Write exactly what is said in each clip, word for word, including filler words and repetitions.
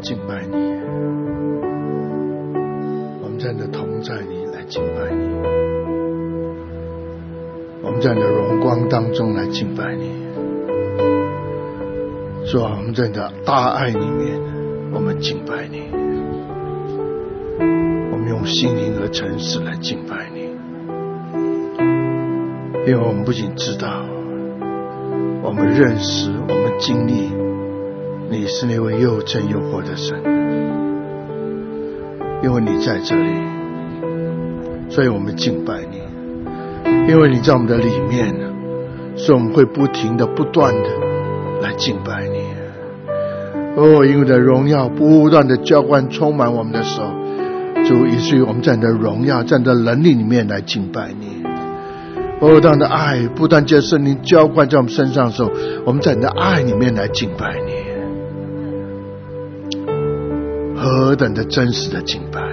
敬拜你，我们在你的同在里来敬拜你，我们在你的荣光当中来敬拜你。主啊，我们在你的大爱里面，我们敬拜你，我们用心灵和诚实来敬拜你，因为我们不仅知道，我们认识，我们经历你是那位又真又活的神，因为你在这里，所以我们敬拜你，因为你在我们的里面，所以我们会不停的不断的来敬拜你。哦，因为你的荣耀不断的浇灌充满我们的时候，主，以至于我们在你的荣耀在你的能力里面来敬拜你。哦，当你的爱不断借圣灵浇灌在我们身上的时候，我们在你的爱里面来敬拜你。何等的真实的敬拜，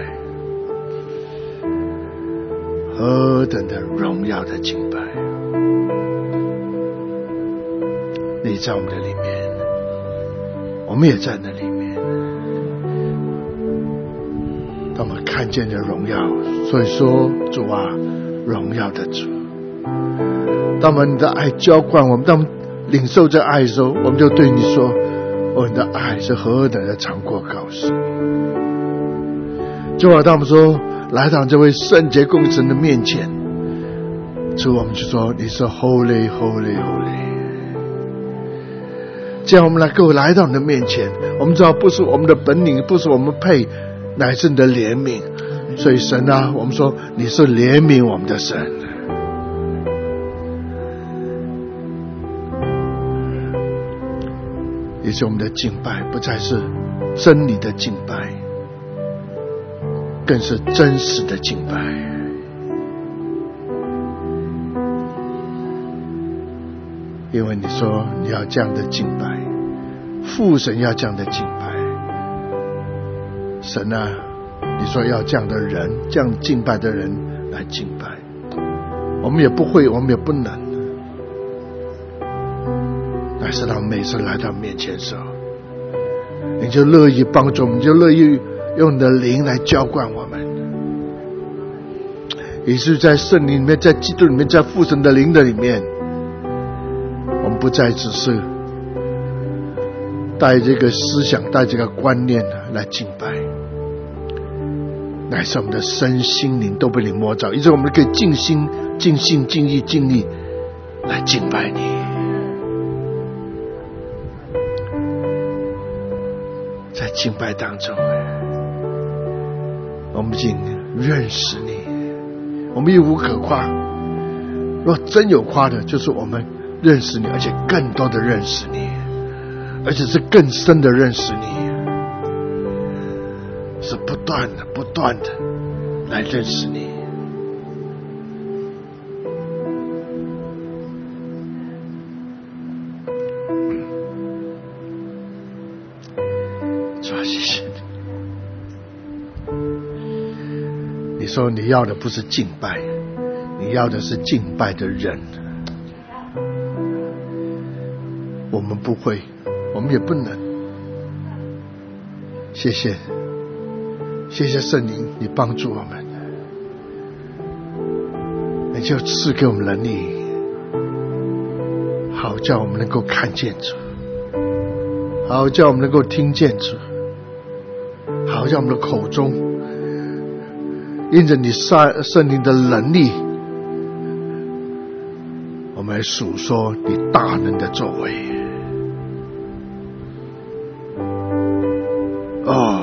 何等的荣耀的敬拜，你在我们的里面，我们也在那里面。当我们看见这荣耀，所以说主啊，荣耀的主，当我们的爱浇灌我们，当我们领受这爱的时候，我们就对你说，我们的爱是何等的长阔高深。就好，当我们说来到这位圣洁共神的面前，主，我们就说你是 Holy Holy Holy。 这样我们能够来到你的面前，我们知道不是我们的本领，不是我们配，乃是你的怜悯。所以神啊，我们说你是怜悯我们的神。也是我们的敬拜不再是真理的敬拜，更是真实的敬拜。因为你说你要这样的敬拜，父神要这样的敬拜，神啊，你说要这样的人，这样敬拜的人来敬拜，我们也不会，我们也不能，但是当每次来到面前的时候，你就乐意帮助我们，你就乐意用你的灵来浇灌我们，也是在圣灵里面，在基督里面，在父神的灵的里面，我们不再只是带这个思想，带这个观念来敬拜，乃是我们的身心灵都被你摸着，以致我们可以尽心尽性尽意尽力来敬拜你。在敬拜当中，我们已经认识你，我们一无可夸，若真有夸的，就是我们认识你，而且更多的认识你，而且是更深的认识你，是不断的不断的来认识你。主啊，谢谢你，你说你要的不是敬拜，你要的是敬拜的人。我们不会，我们也不能。谢谢谢谢圣灵，你帮助我们，你就赐给我们能力，好叫我们能够看见主，好叫我们能够听见主，好叫我们的口中因着你圣灵的能力，我们来述说你大能的作为。哦，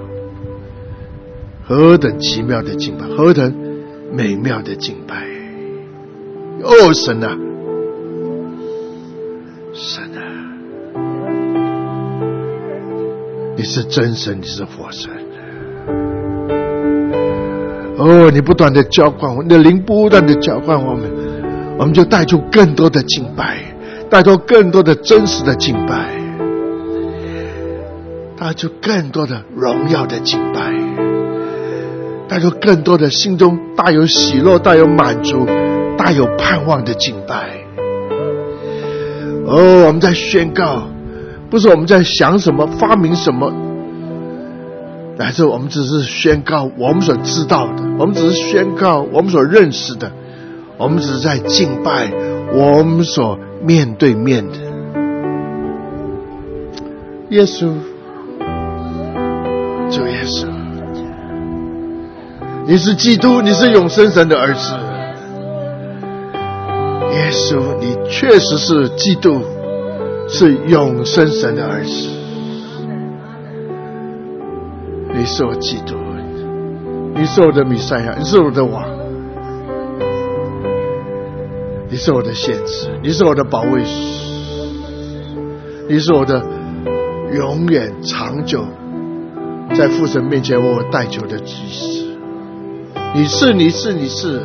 何等奇妙的敬拜，何等美妙的敬拜。哦，神啊，神啊，你是真神，你是活神。哦，你不断的浇灌我，你的灵不断的浇灌我们，我们就带出更多的敬拜，带出更多的真实的敬拜，带出更多的荣耀的敬拜，带出更多的心中大有喜乐、大有满足、大有盼望的敬拜。哦，我们在宣告，不是我们在想什么、发明什么， 乃至我们只是宣告我们所知道的，我们只是宣告我们所认识的，我们只是在敬拜我们所面对面的耶稣。主耶稣，你是基督，你是永生神的儿子。耶稣，你确实是基督，是永生神的儿子。你是我基督，你是我的弥赛亚，你是我的王，你是我的先知，你是我的保卫师，你是我的永远长久在父神面前为我代求的祭司。你是你是你是，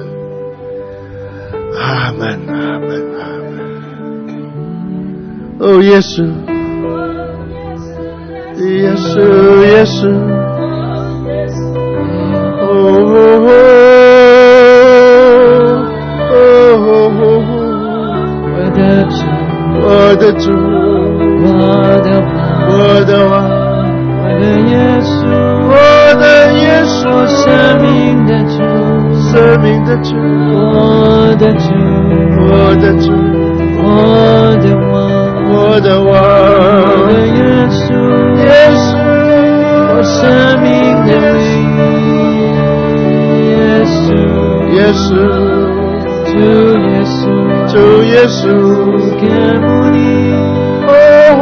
阿门阿门阿门。哦，耶稣耶稣耶稣，哦哦哦哦，我的主我的主我的王我的王，我的耶稣我的耶稣，生命的主生命的主，我的主我的主我的王我的王，我的耶稣耶稣，我生命的耶稣耶稣，主耶稣主耶稣，感慕你，哦哦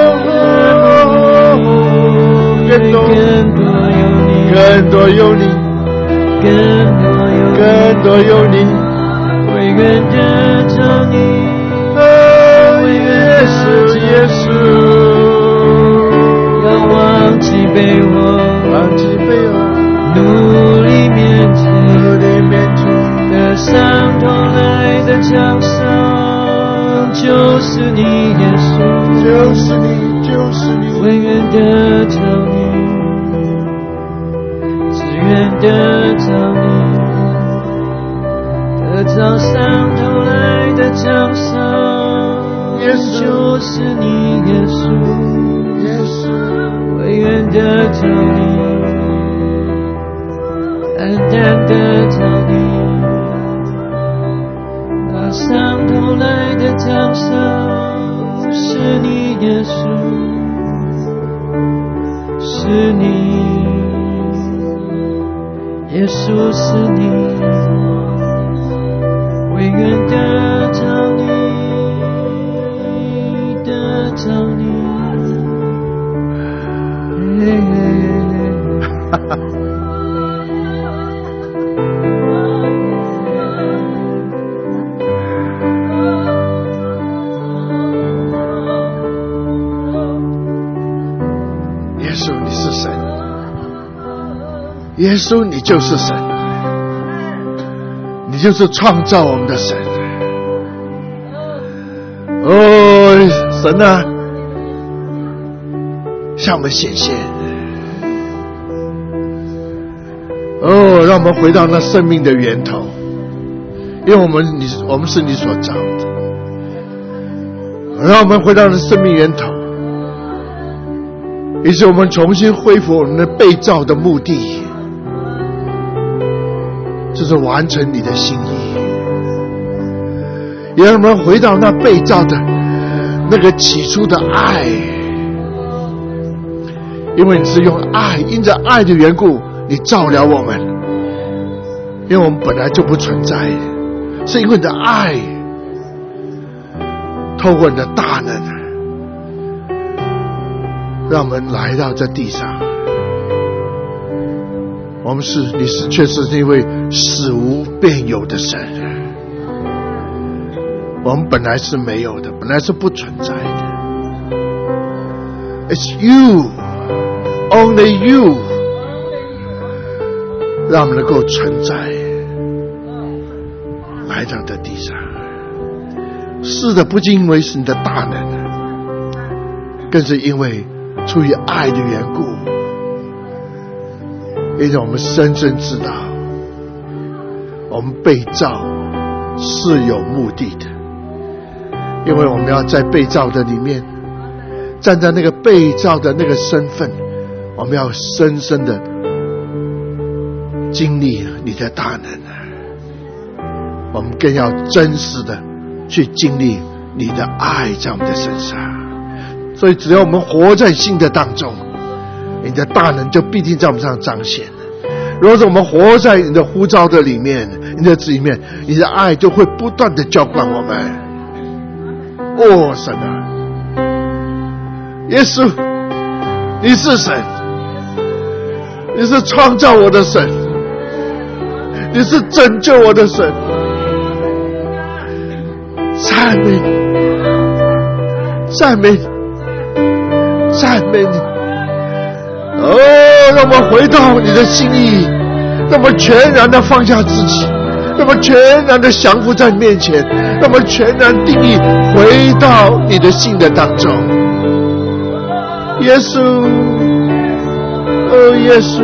哦哦，更多更多有你，更多有你，更多有你，我愿得着你，哦，耶稣耶稣，要忘记被我忘记被我努力面前努力面前的伤痛来的奖赏，就是你耶稣，就是你就是你，我愿得着你，愿得着你，得着伤痛来的奖赏，就是你耶稣耶稣，我愿得着你，单单得着你，那伤痛来的奖赏是你耶稣，是你耶稣，是你，我愿得着你，得着你。哈哈。耶稣，你是神。耶稣，你就是神，你就是创造我们的神。哦，神啊，向我们显现。哦，让我们回到那生命的源头，因为我们你我们是你所造的。让我们回到那生命源头，于是我们重新恢复我们的被造的目的。就是完成你的心意，也让我们回到那被造的那个起初的爱，因为你是用爱，因着爱的缘故，你照了我们，因为我们本来就不存在，是因为你的爱，透过你的大能，让我们来到这地上。我们是你是确实是一位使无变有的神，我们本来是没有的，本来是不存在的。It's you, only you， 让我们能够存在，来到这地上。是的，不仅因为是你的大能，更是因为出于爱的缘故。因为我们深深知道，我们被造是有目的的，因为我们要在被造的里面，站在那个被造的那个身份， 我们要深深的经历你的大能，我们更要真实的去经历你的爱在我们的身上。所以只要我们活在信的当中，你的大能就必定在我们身上彰显。如果是我们活在你的呼召的里面，你的旨意里面，你的爱就会不断的浇灌我们。哦，神啊，耶稣，你是神，你是创造我的神，你是拯救我的神。赞美你，赞美你，赞美你。哦，让我们回到你的心意，让我们全然的放下自己，让我们全然的降服在你面前，让我们全然定义回到你的信的当中。耶稣，哦，耶稣，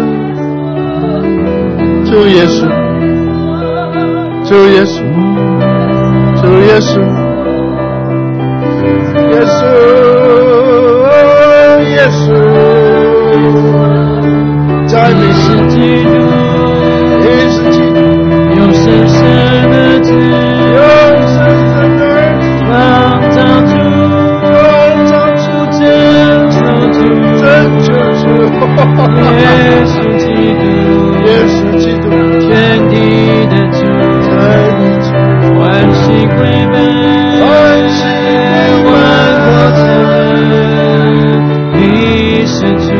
主耶稣，主耶稣，主耶稣，耶稣，耶稣。在你是基督，你是基督，有神圣的子，有神圣的创造主，创造主，拯救主，拯救主，耶稣基督，耶稣基督，天地的主，天地主，万心归门，万心归门，万国承认，你是主。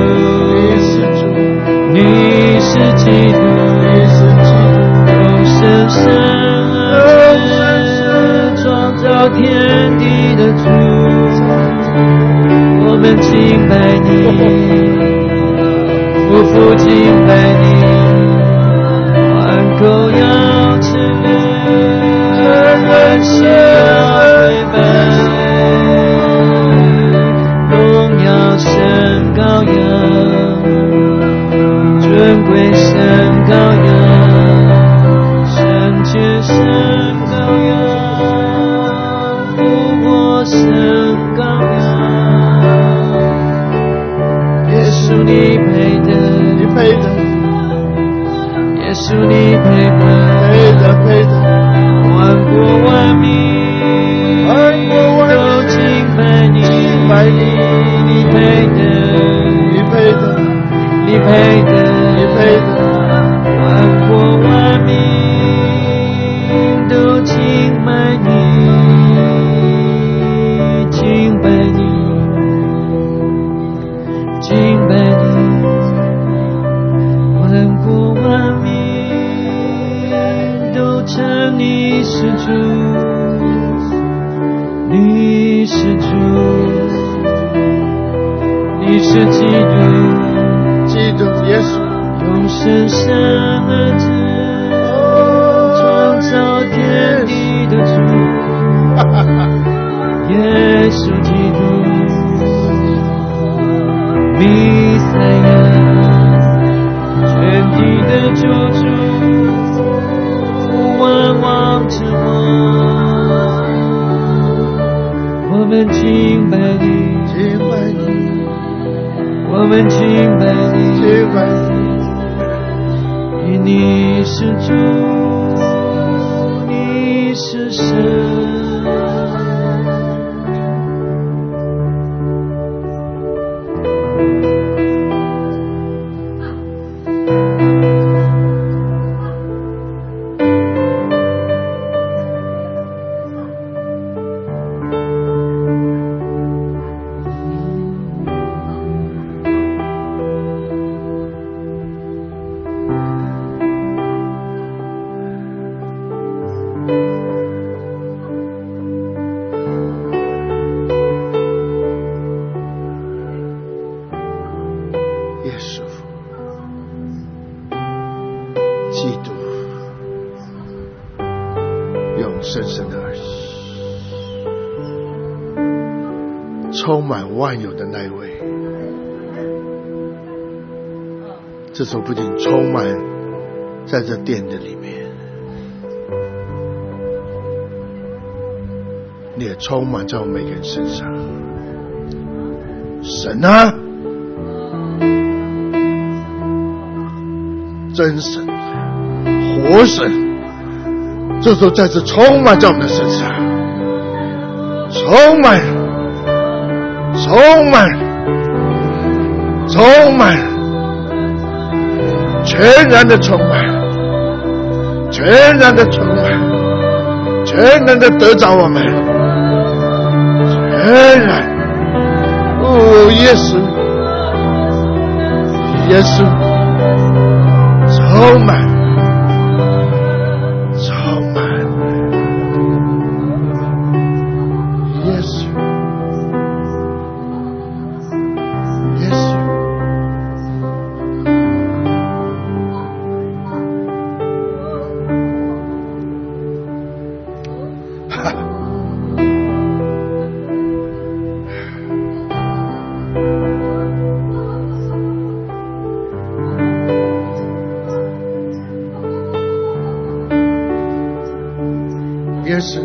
你是基督，你是基督，用神圣而创造天地的主，我们敬拜你，夫妇敬拜你，万口要承认，万心要跪拜，荣耀神羔羊。尊贵神羔羊，圣洁神羔羊，复活神羔羊。耶稣你配得，你配得，耶稣你配得，配得配得，万国万民，万国万民都敬拜你，敬拜你，你配得，你配得，你配得。配得，万国万民都敬拜你，敬拜你，敬拜你，万国万民都称你是主，你是主，你是基督，基督耶稣。用神圣的子，创造天地的主，耶稣基督，弥赛亚，全地的救主，万王之王，我们敬拜你，敬拜你，我们敬拜你，敬拜你。你是主，你是神。充满万有的那一位，这时候不仅充满在这殿的里面，你也充满在我们每个人身上。神啊， 真神、活神，这时候再次充满在我们的身上，充满，充满，充满，全然的充满，全然的充满，全然的得着我们，全然。哦，耶稣，耶稣，充满，充满，耶稣，耶稣，哈。也是，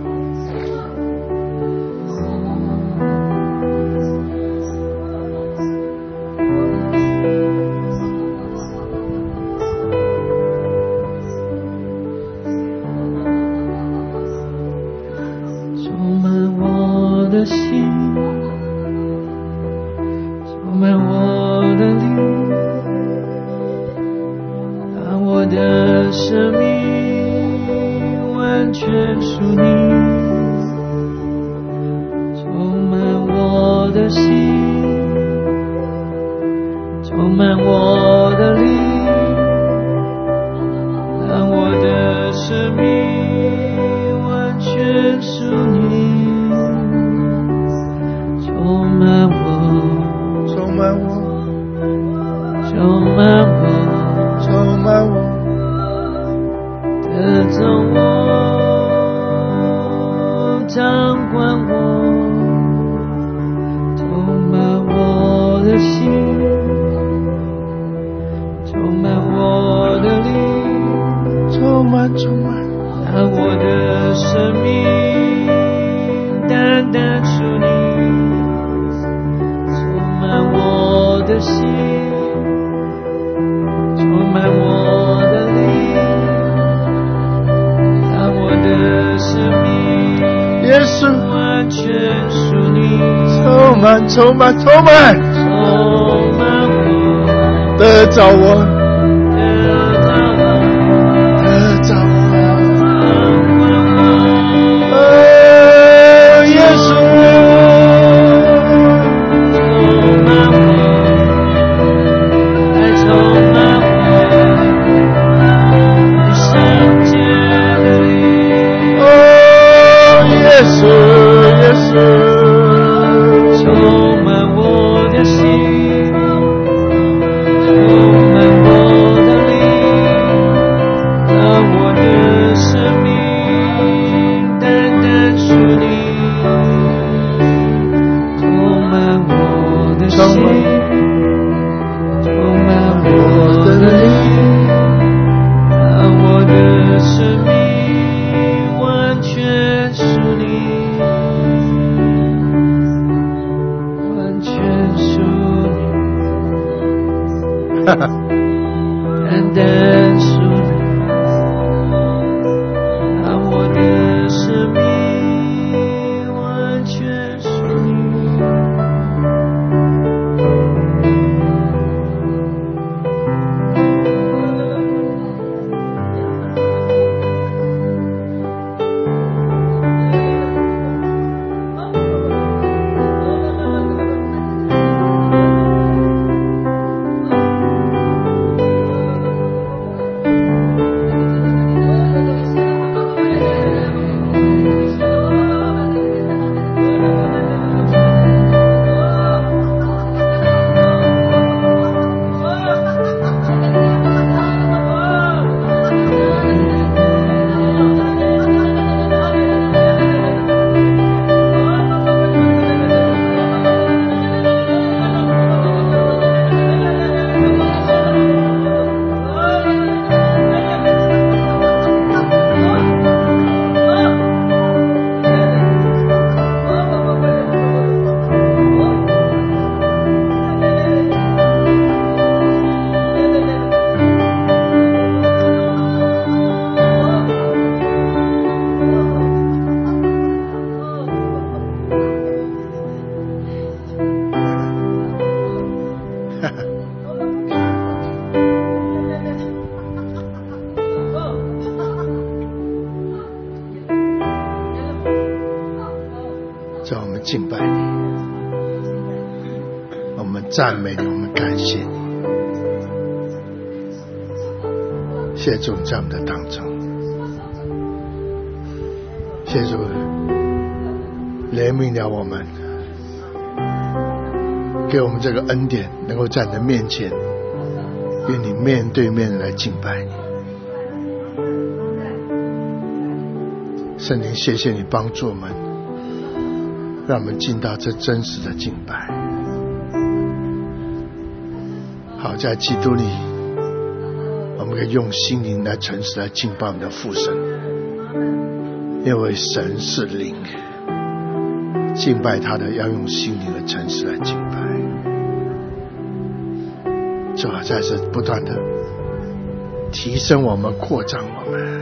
充满我的心，充满我的灵，让我的生命完全属你，充满我的心，充满我的灵，让我的生命完全属你，充满我， 充满我， 充满我， 充满我， 得着我，掌管我，充满我的心，充满我的灵， 充满，充满， 让我的生命单单属你，充满我的心，充满我的灵，让我的生命耶稣， 完全属你， 充满，充满，充满， 充满我， 得着我， 得着我， 得着我， 掌管我， 哦，耶稣， 充满我，来充满我，你圣洁的灵， 哦，耶稣，耶稣。 充满我的心，充满我的灵，让我的生命单单属你，充满我的心，充满我的灵，让我的生命完全属你，完全属你， 哈哈， 单单属你，让我的生命完全属你。 们赞美你，我们感谢你。谢谢主在我们的当中，谢谢主怜悯了我们，给我们这个恩典，能够在你的面前，与你面对面来敬拜你。圣灵，谢谢你帮助我们，让我们进到这真实的敬拜。好，在基督里，我们可以用心灵来诚实来敬拜我们的父神，因为神是灵，敬拜他的要用心灵的诚实来敬拜。主啊，再次不断的提升我们，扩张我们，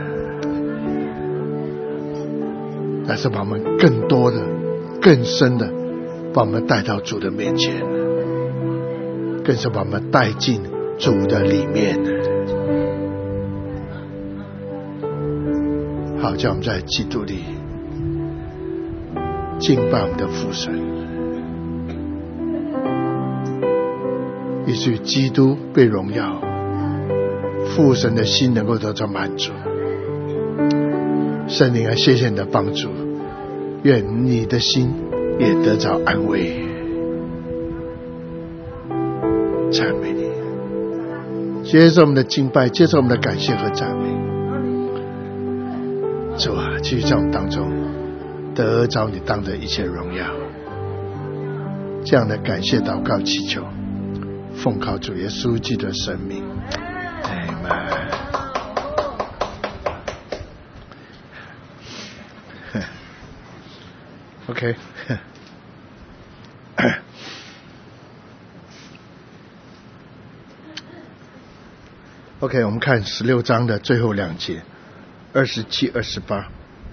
但是把我们更多的更深的把我们带到主的面前，更是把我们带进主的里面。好，叫我们在基督里敬拜我们的父神，以至于基督被荣耀，父神的心能够得到满足。圣灵啊，谢谢你的帮助，愿你的心也得着安慰。赞美你，接受我们的敬拜，接受我们的感谢和赞美。主啊，继续在我们当中得着你当的一切荣耀。这样的感谢祷告祈求，奉靠主耶稣基督的生命。Amen。OK， OK， 我们看十六章的最后两节，二十七、二十八。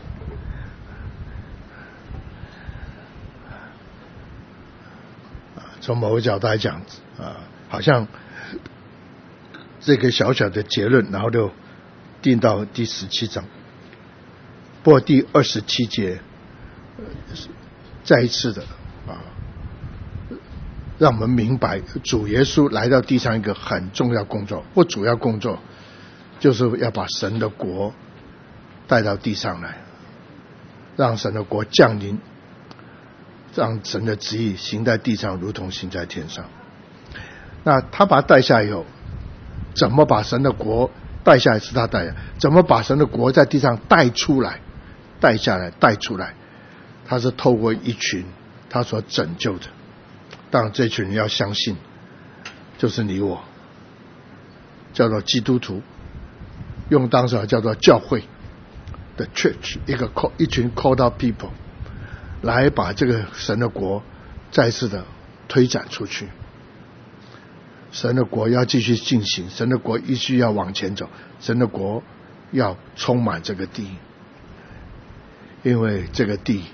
从某个角度来讲，啊，好像这个小小的结论，然后就定到第十七章。不过第二十七节，再一次的啊，让我们明白主耶稣来到地上一个很重要工作，或主要工作，就是要把神的国带到地上来，让神的国降临，让神的旨意行在地上如同行在天上。那他把他带下以后，怎么把神的国带下来是他带的，怎么把神的国在地上带出来，带下来带出来，他是透过一群他所拯救的。当然这群人要相信，就是你我，叫做基督徒，用当时叫做教会的 church， 一个 call, 一群 called out people， 来把这个神的国再次的推展出去。神的国要继续进行，神的国必须要往前走，神的国要充满这个地，因为这个地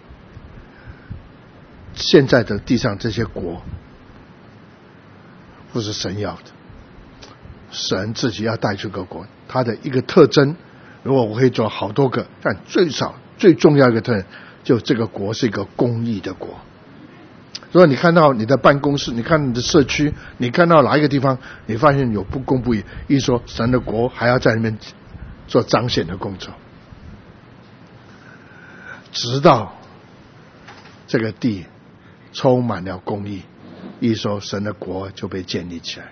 现在的地上这些国不是神要的，神自己要带出个国。它的一个特征，如果我可以做好多个，但最少最重要一个特征，就这个国是一个公义的国。如果你看到你的办公室，你看你的社区，你看到哪一个地方你发现有不公不义，一说神的国还要在里面做彰显的工作，直到这个地充满了公义，一说神的国就被建立起来。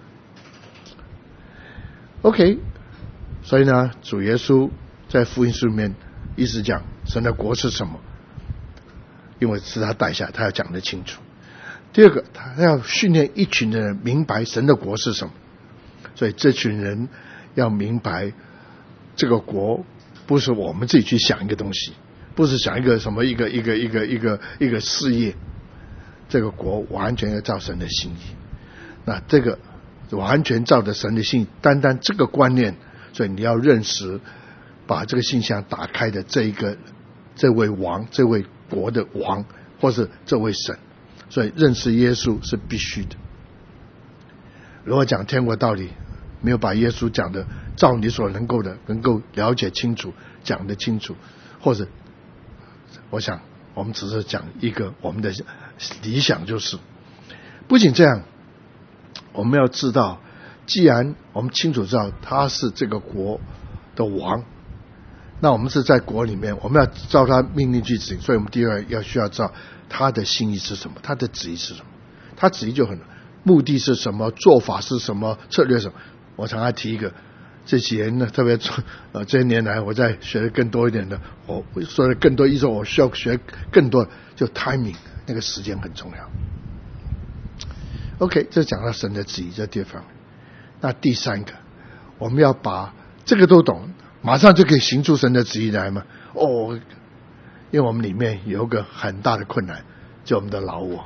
OK， 所以呢，主耶稣在福音书里面一直讲神的国是什么，因为是他带下，他要讲得清楚。第二个，他要训练一群人明白神的国是什么，所以这群人要明白这个国不是我们自己去想一个东西，不是想一个什么一个一个一个一个一个事业，这个国完全要照神的心意。那这个完全照着神的心意，单单这个观念，所以你要认识把这个信箱打开的这一个这位王，这位国的王，或是这位神，所以认识耶稣是必须的。如果讲天国道理，没有把耶稣讲的照你所能够的能够了解清楚，讲得清楚，或者我想我们只是讲一个我们的理想，就是不仅这样，我们要知道，既然我们清楚知道他是这个国的王，那我们是在国里面，我们要照他命令去执行。所以我们第二要需要知道他的心意是什么，他的旨意是什么。他旨意就很，目的是什么，做法是什么，策略是什么。我常常提一个，这几年呢，特别呃这些年来，我在学的更多一点的，我说的更多，意思我需要学更多，就 timing 那个时间很重要。OK， 这讲到神的旨意这地方。那第三个，我们要把这个都懂，马上就可以行出神的旨意来嘛？哦，因为我们里面有一个很大的困难，就我们的老我。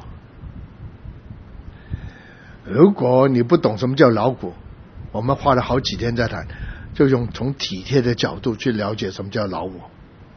如果你不懂什么叫老我，我们花了好几天在谈，就用从体贴的角度去了解什么叫老我。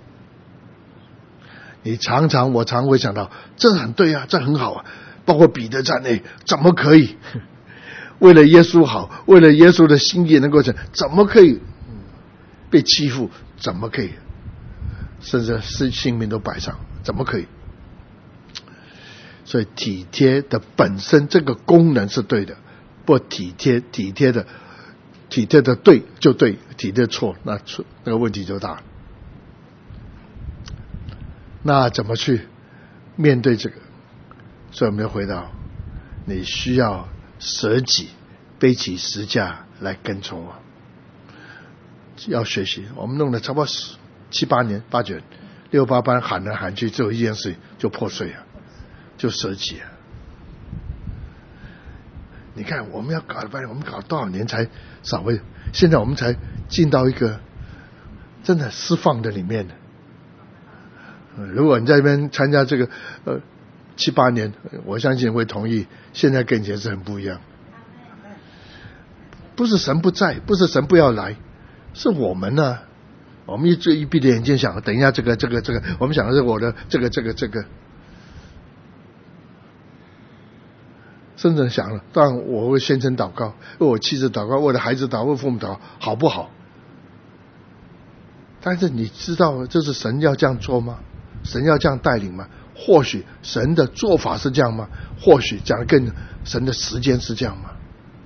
你常常我常会想到，这很对啊，这很好啊，包括彼得在内，怎么可以为了耶稣好，为了耶稣的心意能够成，怎么可以被欺负？怎么可以甚至是性命都摆上？怎么可以？所以体贴的本身这个功能是对的，不体贴体贴的体贴的对就对，体贴错那错那个问题就大了。那怎么去面对这个？所以我们要回到，你需要舍己，背起十架来跟从我。要学习，我们弄了差不多七八年、八九年、六八班喊来喊去，只有一件事就破碎了，就舍己啊！你看，我们要搞了半天，我们搞了多少年才稍微，现在我们才进到一个真的释放的里面的。如果你在这边参加这个呃七八年，我相信会同意，现在跟以前是很不一样。不是神不在，不是神不要来，是我们呢、啊。我们一直一闭着眼睛想，等一下这个这个这个，我们想的是我的这个这个这个，甚至想了，当然我会先生祷告，为我妻子祷告，为我的孩子祷告，为父母祷告，好不好？但是你知道这是神要这样做吗？神要这样带领吗？或许神的做法是这样吗？或许讲的更神的时间是这样吗？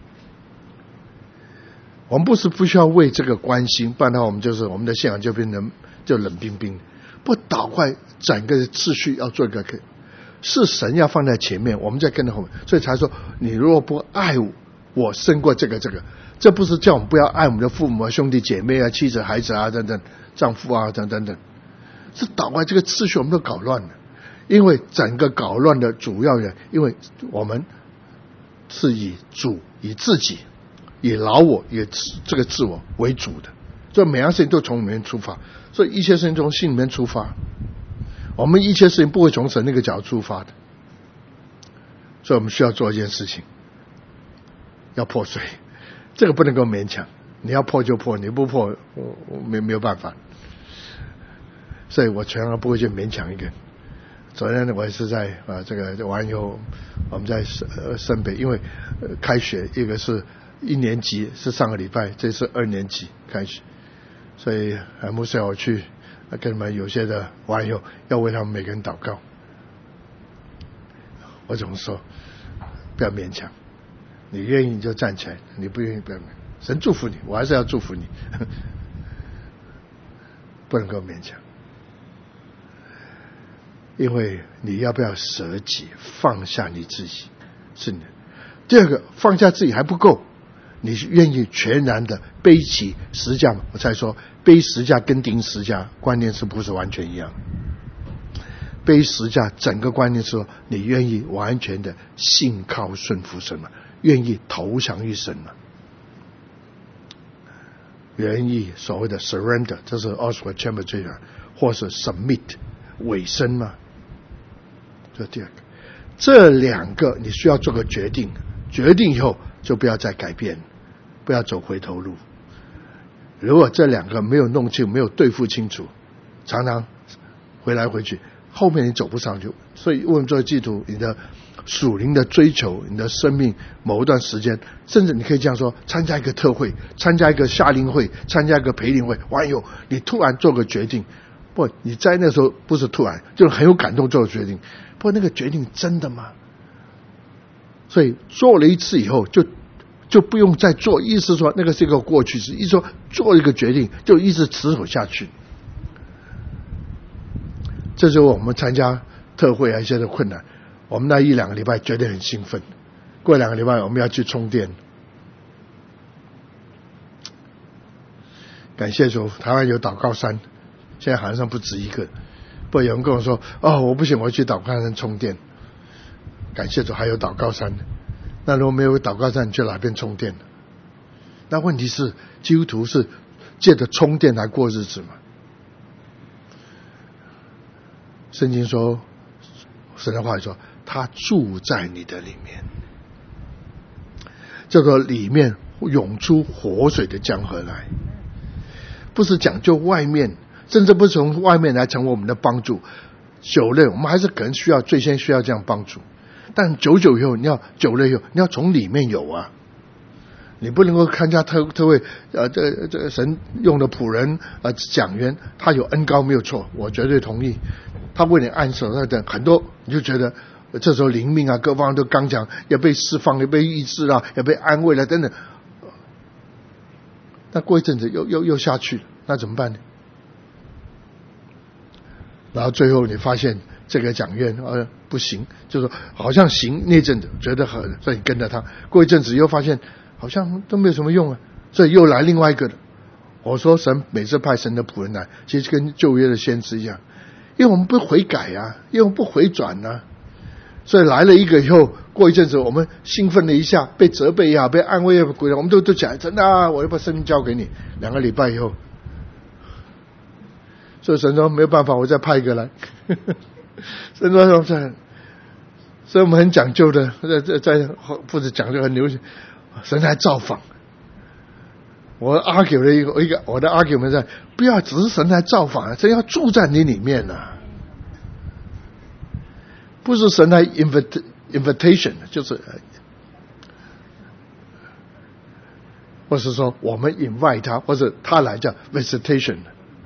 我们不是不需要为这个关心，不然的话我们就是我们的信仰就变成就冷冰冰。不倒坏整个秩序，要做一个是神要放在前面，我们再跟在后面，所以才说你如果不爱我胜过这个这个，这不是叫我们不要爱我们的父母啊、兄弟姐妹啊、妻子孩子啊等等、丈夫啊等等等，是倒坏这个秩序，我们都搞乱了。因为整个搞乱的主要原因，因为我们是以主以自己以老我以这个自我为主的，所以每样事情都从里面出发，所以一切事情从心里面出发，我们一切事情不会从神那个角度出发的，所以我们需要做一件事情，要破碎，这个不能够勉强，你要破就破，你不破我我没没有办法，所以我全然不会去勉强一个人。昨天呢，我也是在啊，这个完以后，我们在呃深北，因为、呃、开学，一个是一年级是上个礼拜，这是二年级开学，所以呃牧师要我去跟你们有些的完以后，要为他们每个人祷告。我怎么说？不要勉强，你愿意你就站起来，你不愿意不要勉强。神祝福你，我还是要祝福你，不能够勉强。因为你要不要舍己，放下你自己，是你的。第二个，放下自己还不够，你愿意全然的背起十字架吗？我才说背十字架跟钉十字架观念是不是完全一样？背十字架整个观念是说你愿意完全的信靠顺服神吗？愿意投降于神吗？愿意所谓的 surrender， 这是 Oswald Chambers 最讲，或是 submit 委身吗？这第二个，这两个你需要做个决定，决定以后就不要再改变，不要走回头路。如果这两个没有弄清楚，没有对付清楚，常常回来回去，后面你走不上去。所以我们作为基督徒，你的属灵的追求，你的生命某一段时间，甚至你可以这样说，参加一个特会，参加一个夏令会，参加一个培灵会，完以后你突然做个决定，不，你在那时候不是突然，就是很有感动做的决定。不过那个决定真的吗？ 所以做了一次以后就就不用再做，意思说那个是一个过去式，意思说做一个决定就一直持守下去。这就是我们参加特会啊一些的困难。我们那一两个礼拜觉得很兴奋，过两个礼拜我们要去充电。感谢主，台湾有祷告山，现在好像不止一个。不过有人跟我说，哦，我不行，我要去祷告山充电。感谢主还有祷告山，那如果没有祷告山，你去哪边充电？那问题是基督徒是借着充电来过日子嘛？圣经说，神的话语说，他住在你的里面，叫做里面涌出活水的江河来。不是讲究外面，甚至不是从外面来成为我们的帮助。久了，我们还是可能需要，最先需要这样帮助。但久久以后，你要久了以后，你要从里面有啊。你不能够看下特特会，呃，这这神用的仆人呃讲员，他有恩膏没有错，我绝对同意。他为你按手，那等很多，你就觉得这时候灵命啊，各方都刚讲，也被释放，也被医治了，也被安慰了，等等。那过一阵子又又又下去了，那怎么办呢？然后最后你发现这个讲院呃不行，就是说好像行那阵子觉得很，所以你跟着他，过一阵子又发现好像都没有什么用啊，所以又来另外一个的。我说神每次派神的仆人来，其实跟旧约的先知一样，因为我们不悔改啊，因为我们不回转啊，所以来了一个以后，过一阵子我们兴奋了一下，被责备呀，被安慰呀，我们都都讲真的啊，我要把生命交给你。两个礼拜以后，所以神说没有办法，我再派一个来。神说说这，所以我们很讲究的，在在在不是讲究很流行，神来造访。我 argue 了一个一个我的 argument 在，不要只是神来造访，神要住在你里面啊。不是神来 invit, invitation， 就是或是说我们 invite 他，或者他来叫 visitation，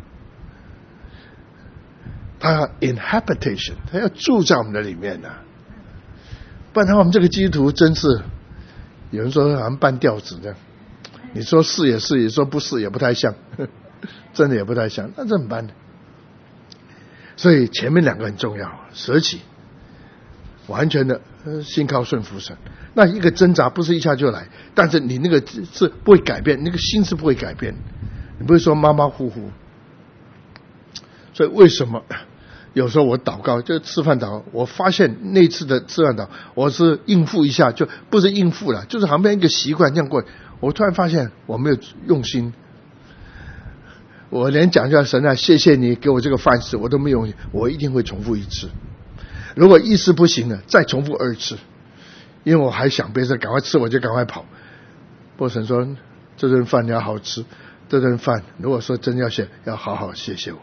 他要 inhabitation， 他要住在我们的里面啊。不然我们这个基督徒真是，有人说好像半吊子这样，你说是也是，也说不是也不太像，真的也不太像，那怎么办呢？所以前面两个很重要，舍己。完全的信靠顺服神，那一个挣扎不是一下就来，但是你那个是不会改变，那个心是不会改变，你不会说马马虎虎。所以为什么有时候我祷告就吃饭祷告，我发现那次的吃饭祷告我是应付一下，就不是应付了，就是旁边一个习惯这样过，我突然发现我没有用心，我连讲一下神啊谢谢你给我这个饭吃我都没有用心，我一定会重复一次。如果一次不行了，再重复二次，因为我还想别的，赶快吃我就赶快跑。波神说：“这顿饭你要好吃，这顿饭如果说真要谢，要好好谢谢我。”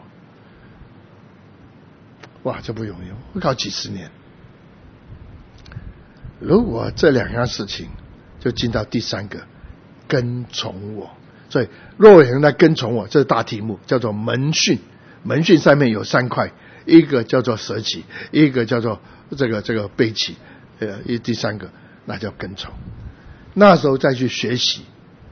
哇，这不容易，会搞几十年。如果这两样事情，就进到第三个，跟从我。所以若有人来跟从我，这是大题目，叫做门训。门训上面有三块。一个叫做舍己，一个叫做这个这个背弃，呃，第三个那叫跟从。那时候再去学习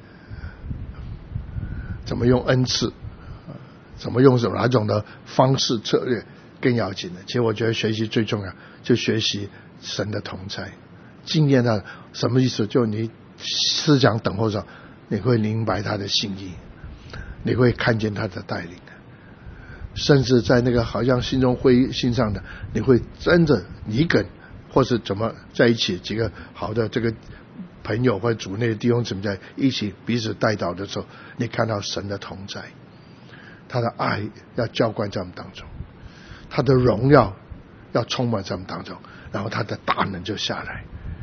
怎么用恩赐，怎么用什么哪种的方式策略更要紧的。其实我觉得学习最重要，就学习神的同在，经验他什么意思？就你思想等候上，你会明白他的心意，你会看见他的带领。甚至在那个好像心中灰心上的，你会真的你跟或是怎么在一起，几个好的这个朋友或者主内的弟兄姊妹在一起彼此带导的时候，你看到神的同在，他的爱要浇灌在我们当中，他的荣耀要充满在我们当中，然后他的大能就下来。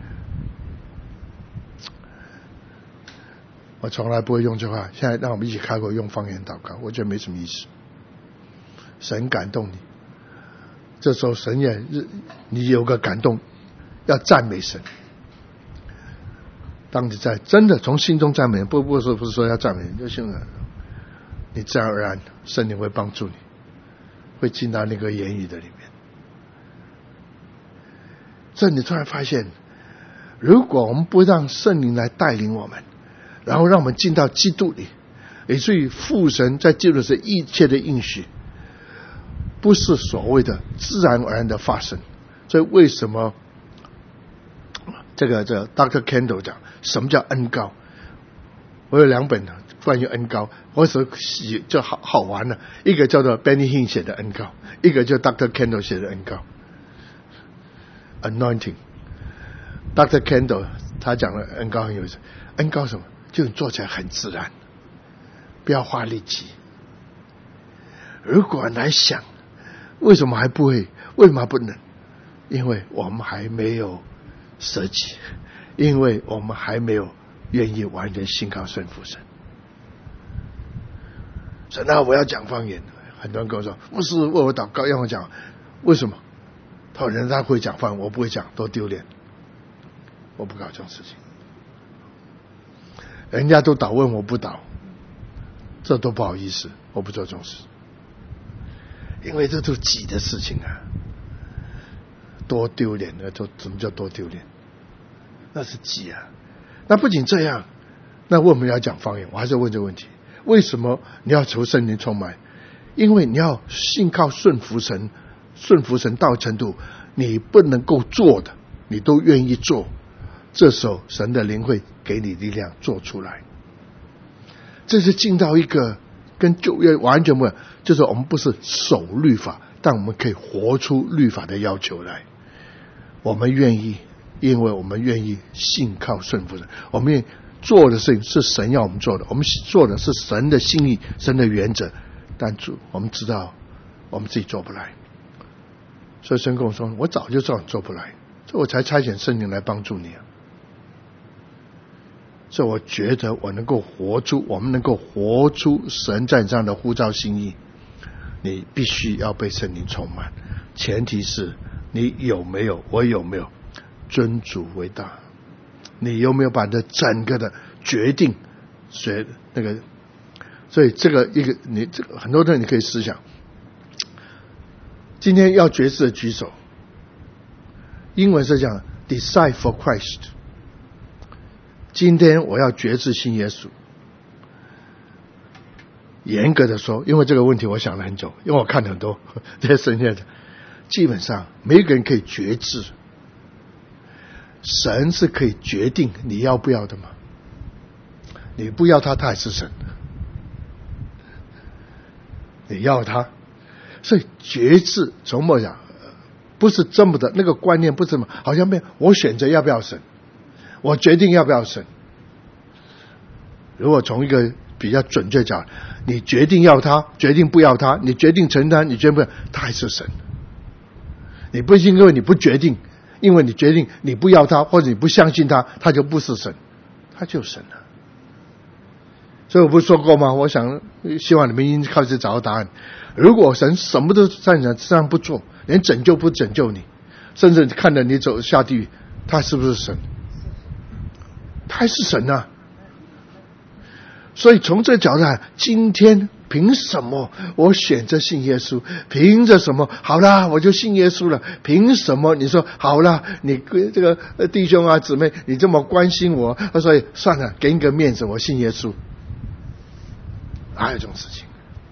我从来不会用这话，现在让我们一起开口用方言祷告，我觉得没什么意思。神感动你，这时候神也你有个感动，要赞美神。当你在真的从心中赞美，不不是不是说要赞美，就现在你自然而然圣灵会帮助你，会进到那个言语的里面。所以你突然发现， 如果我们不让圣灵来带领我们，然后让我们进到基督里，以至于父神在基督时一切的应许不是所谓的自然而然的发生。所以为什么这个这个 Doctor Kendall 讲什么叫恩膏？我有两本关于恩膏，我所喜就好好玩了。一个叫做 Benny Hinn 写的恩膏，一个就 Doctor Kendall 写的恩膏 Anointing。Doctor Kendall 他讲的恩膏很有意思，恩膏什么？就做起来很自然，不要花力气。如果来想为什么还不会，为什么还不能？因为我们还没有舍己，因为我们还没有愿意完全信靠顺服神。神啊，我要讲方言。很多人跟我说，牧师为我祷告，让我讲。为什么？他说人家会讲方言，我不会讲，多丢脸。我不搞这种事情。人家都祷问，我不祷，这都不好意思，我不做这种事。因为这都己的事情啊，多丢脸的，就怎么叫多丢脸？那是己啊。那不仅这样，那为什么要讲方言？我还是问这个问题：为什么你要求圣灵充满？因为你要信靠顺服神，顺服神到程度你不能够做的，你都愿意做。这时候神的灵会给你力量做出来。这是进到一个跟旧约完全不一样，就是我们不是守律法，但我们可以活出律法的要求来。我们愿意，因为我们愿意信靠顺服神，我们愿意做的事情是神要我们做的，我们做的是神的心意，神的原则，但主我们知道我们自己做不来。所以神跟我说，我早就知道你做不来，所以我才差遣圣灵来帮助你啊。所以我觉得我能够活出，我们能够活出神在你上的呼召心意，你必须要被圣灵充满，前提是你有没有，我有没有尊主为大，你有没有把这整个的决定学那个。所以这个一个你这个很多人你可以思想，今天要决志的举手，英文是讲 decide for Christ。今天我要决志信耶稣。严格的说，因为这个问题我想了很久，因为我看了很多这些圣经的，基本上每一个人可以决志，神是可以决定你要不要的吗？你不要他，他还是神。你要他，所以决志从末讲不是这么的那个观念，不是这么好像没有我选择要不要神，我决定要不要神。如果从一个比较准确讲，你决定要他，决定不要他，你决定承担，你决定不要，他还是神。你不是因为你不决定，因为你决定你不要他，或者你不相信他，他就不是神，他就是神了。所以我不是说过吗？我想希望你们应开始找到答案。如果神什么都在你身上不做，连拯救不拯救你，甚至看着你走下地狱，他是不是神？他还是神啊。所以从这角度来，今天凭什么我选择信耶稣？凭着什么？好啦，我就信耶稣了。凭什么你说好啦，你这个弟兄啊姊妹，你这么关心我，所以算了，给你个面子，我信耶稣。哪有这种事情？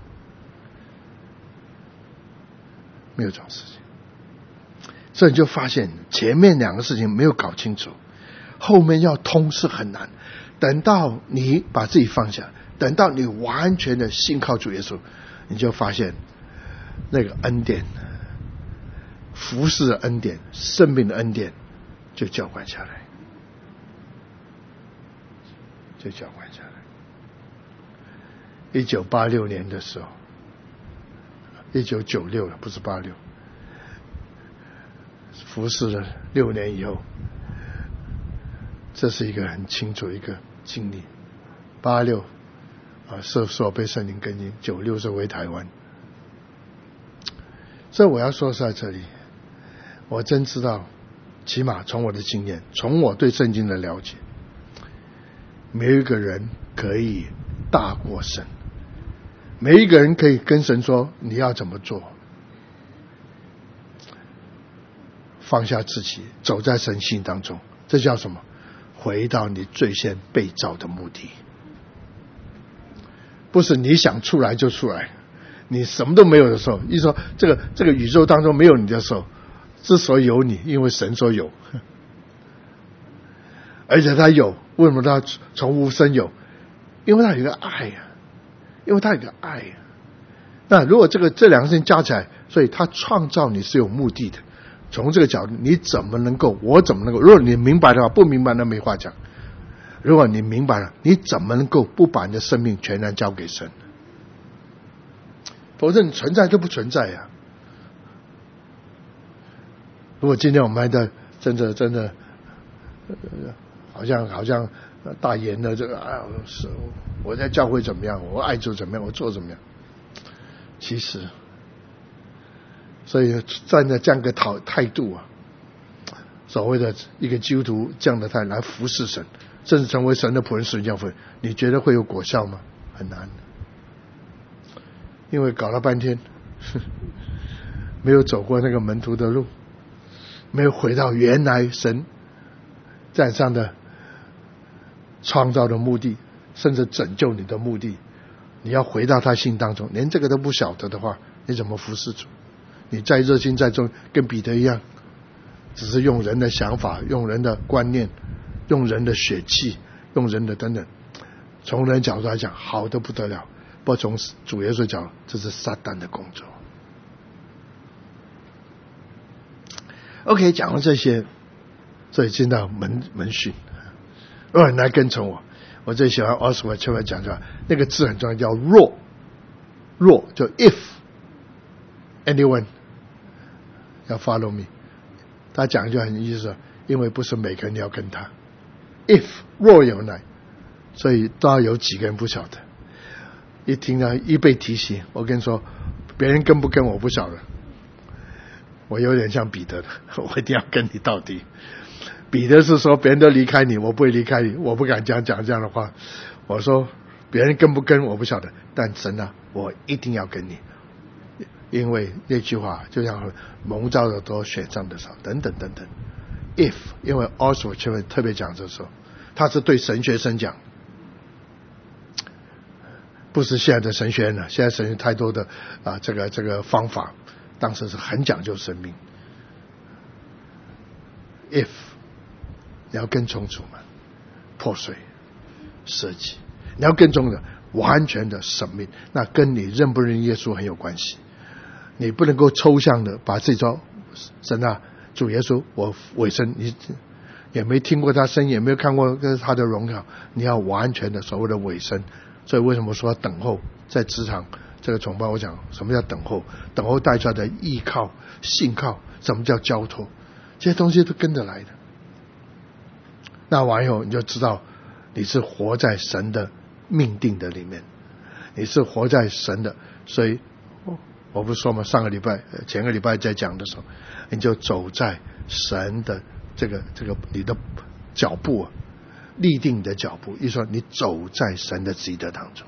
没有这种事情。所以你就发现前面两个事情没有搞清楚，后面要通是很难。等到你把自己放下，等到你完全的信靠主耶稣，你就发现那个恩典，服侍的恩典，生命的恩典就浇灌下来，就浇灌下来。一九八六年的时候，一九九六了，不是八六，服侍了六年以后，这是一个很清楚一个经历。八六啊，是是我被圣灵更新，九六是回台湾。所以我要说是在这里，我真知道，起码从我的经验，从我对圣经的了解，没有一个人可以大过神。每一个人可以跟神说你要怎么做，放下自己，走在神心当中， 这叫什么？回到你最先被造的目的。不是你想出来就出来，你什么都没有的时候，一说这个这个宇宙当中没有你的时候，之所以有你，因为神说有，而且他有，为什么他从无生有？因为他有一个爱呀、啊，因为他有一个爱呀、啊。那如果这个这两个事情加起来，所以他创造你是有目的的。从这个角度，你怎么能够？我怎么能够？如果你明白的话，不明白那没话讲。如果你明白了，你怎么能够不把你的生命全然交给神？否则你存在就不存在呀、啊。如果今天我们还在真的真的，呃、好像好像大言的这个啊，是我在教会怎么样，我爱做怎么样，我做怎么样？其实，所以站在这样个态态度啊，所谓的一个基督徒这样的态度来服侍神。甚至成为神的仆人，使教会，你觉得会有果效吗？很难，因为搞了半天没有走过那个门徒的路，没有回到原来神在上的创造的目的，甚至拯救你的目的，你要回到他心当中，连这个都不晓得的话，你怎么服侍主？你再热心再重，跟彼得一样，只是用人的想法，用人的观念，用人的血气，用人的等等，从人角度来讲好的不得了，不从主耶稣讲，这是撒旦的工作。 OK， 讲了这些，所以进到门门训，有人来跟从我，我最喜欢奥斯瓦切尔讲的那个字很重要，叫若，若就 if anyone 要 follow me， 他讲就很意思，因为不是每个人要跟他 ，if 若有来，所以都要有几个人不晓得。一听到一被提醒，我跟你说，别人跟不跟我不晓得。我有点像彼得的，我一定要跟你到底。彼得是说别人都离开你，我不会离开你，我不敢讲讲这样的话。我说别人跟不跟我不晓得，但神啊，我一定要跟你，因为那句话就像蒙召的多，选上的少，等等等等。If 因为 also 特别讲这时候，他是对神学生讲，不是现在的神学院了，现在神学太多的啊这个这个方法。当时是很讲究生命。If 你要跟从主嘛，破碎舍己，你要跟从的完全的生命，那跟你认不认耶稣很有关系。你不能够抽象的把自己说神啊，主耶稣我委身，你也没听过他声音，也没有看过他的荣耀，你要完全的所谓的委身。所以为什么说等候在职场这个崇拜，我讲什么叫等候？等候带出来的依靠、信靠，什么叫交托？这些东西都跟着来的。那完以后，你就知道你是活在神的命定的里面，你是活在神的。所以我不是说嘛，上个礼拜、前个礼拜在讲的时候，你就走在神的这个这个你的脚步，立定你的脚步。一说你走在神的旨意的当中。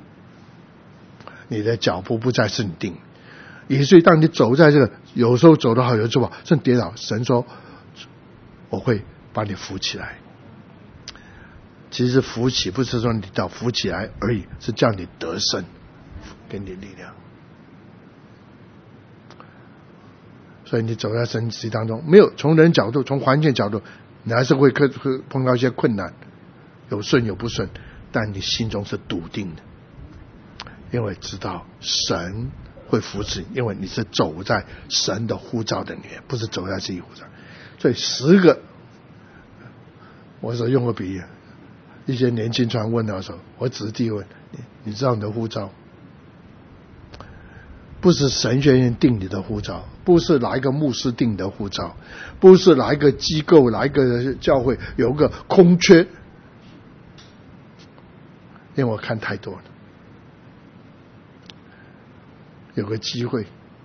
你的脚步不再是你定，也所以当你走在这个，有时候走得好，有时候不好，甚至跌倒，神说我会把你扶起来。其实扶起不是说你到扶起来而已，是叫你得胜，给你力量。所以你走在神旨意当中，没有从人角度，从环境角度，你还是会碰到一些困难，有顺有不顺，但你心中是笃定的。因为知道神会扶持你，因为你是走在神的呼召的里面，不是走在自己呼召。所以十个，我所用个比喻，一些年轻传问的时候，我只是第一问你，你知道你的呼召？不是神学院定你的呼召，不是哪一个牧师定你的呼召，不是哪一个机构、哪一个教会有个空缺，因为我看太多了。有个机会，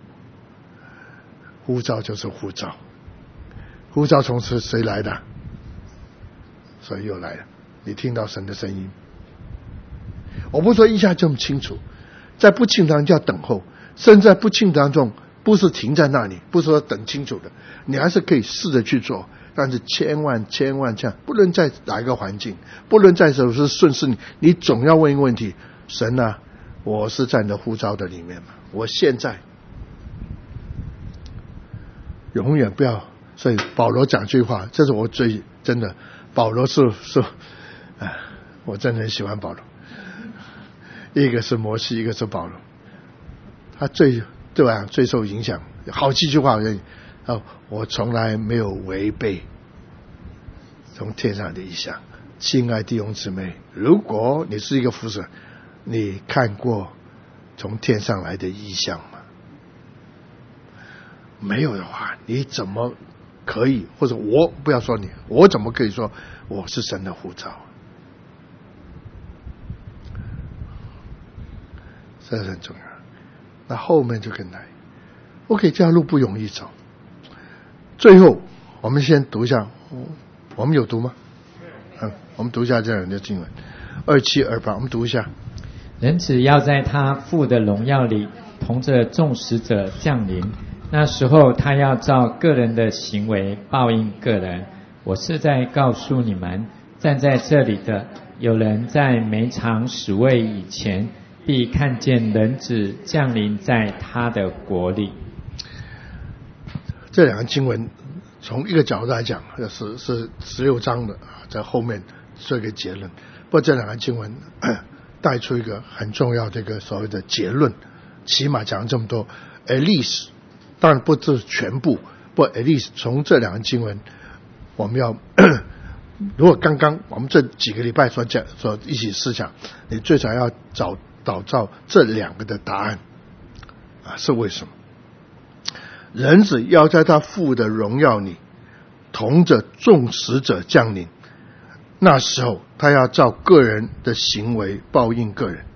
呼召就是呼召，呼召从谁谁来的？所以又来了。你听到神的声音，我不说一下这么清楚，在不清当中要等候，甚至在不清当中不是停在那里，不是说等清楚的，你还是可以试着去做， 但是千万千万千万不论在哪一个环境，不论在什么是顺势，你你总要问一个问题：神啊，我是在你的呼召的里面吗？我现在永远不要。所以保罗讲这句话，这是我最真的。保罗是是，啊，我真的很喜欢保罗。一个是摩西，一个是保罗，他最对吧？最受影响。好几句话，我我从来没有违背从天上的意象。亲爱弟兄姊妹，如果你是一个服侍，你看过从天上来的意象吗？没有的话，你怎么可以？或者我不要说你，我怎么可以说我是神的呼召？这很重要。那后面就更难。OK， 这条路不容易走。最后，我们先读一下，我们有读吗？嗯，我们读一下这两节经文，二七二八，我们读一下。 人子要在他父的荣耀里，同着众使者降临。那时候，他要照个人的行为报应个人。我是在告诉你们，站在这里的有人在每场死位以前，必看见人子降临在他的国里。 这两个经文从一个角度来讲，是是十六章的，在后面做一个结论。不过这两个经文带出一个很重要的一个所谓的结论，起码讲这么多 ，at least。当然不是全部，不 at least 从这两个经文，我们要如果刚刚我们这几个礼拜所讲所一起思想，你最少要找找到这两个的答案啊，是为什么？人子要在他父的荣耀里，同着众使者降临，那时候他要照个人的行为报应个人。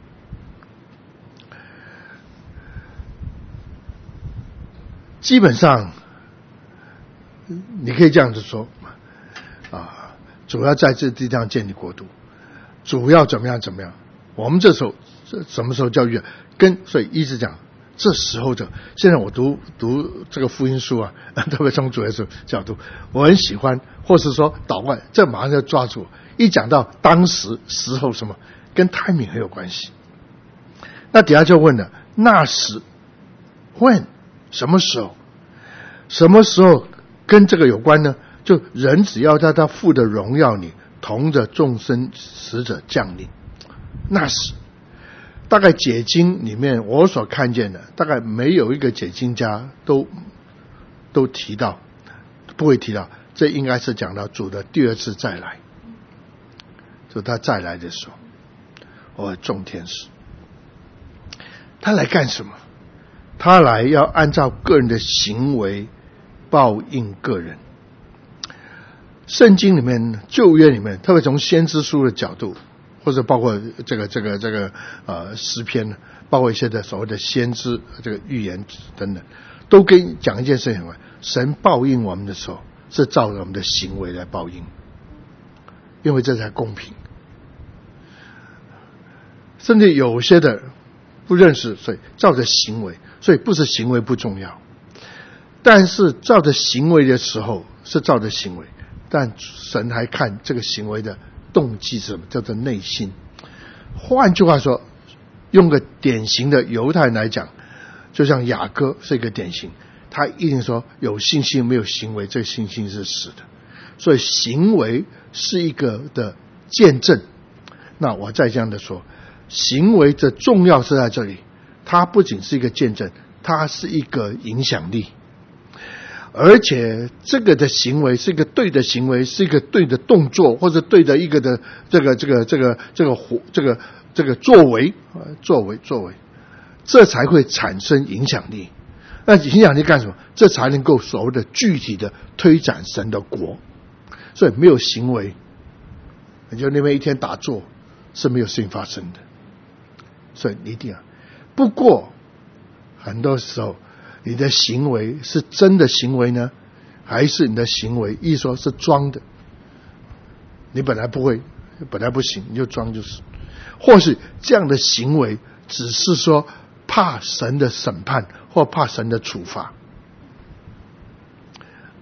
基本上你可以这样子说啊，主要在这地方建立国度，主要怎么样怎么样。我们这时候什么时候教育跟所以一直讲这时候的。现在我读读这个福音书啊，特别从主耶稣角度，我很喜欢，或是说祷告，这马上就抓住。一讲到当时时候什么，跟 timing 很有关系。那底下就问了，那时 when 什么时候？什么时候跟这个有关呢？就人只要在他父的荣耀里，同着众生使者降临。那时大概解经里面我所看见的，大概没有一个解经家都都提到，不会提到，这应该是讲到主的第二次再来，就他再来的时候，我众天使，他来干什么？他来要按照个人的行为报应个人。圣经里面，旧约里面，特别从先知书的角度，或者包括这个这个这个呃诗篇，包括一些的所谓的先知这个预言等等，都跟讲一件事情：神报应我们的时候，是照着我们的行为来报应，因为这才公平。甚至有些的不认识，所以照着行为，所以不是行为不重要，但是照着行为的时候是照着行为，但神还看这个行为的动机是什么，叫做内心。换句话说，用个典型的犹太人来讲，就像雅各是一个典型，他一定说有信心没有行为，这个信心是死的。所以行为是一个的见证。那我再这样的说，行为的重要是在这里，它不仅是一个见证，它是一个影响力，而且这个的行为是一个对的行为，是一个对的动作，或者对的一个的这个这个这个这个这个这个作为作为作为，这才会产生影响力。那影响力干什么？这才能够所谓的具体的推展神的国。所以没有行为，你就那边一天打坐是没有事情发生的。所以你一定要，不过很多时候你的行为是真的行为呢，还是你的行为一说是装的？你本来不会，本来不行，你就装就是。或是这样的行为只是说怕神的审判或怕神的处罚。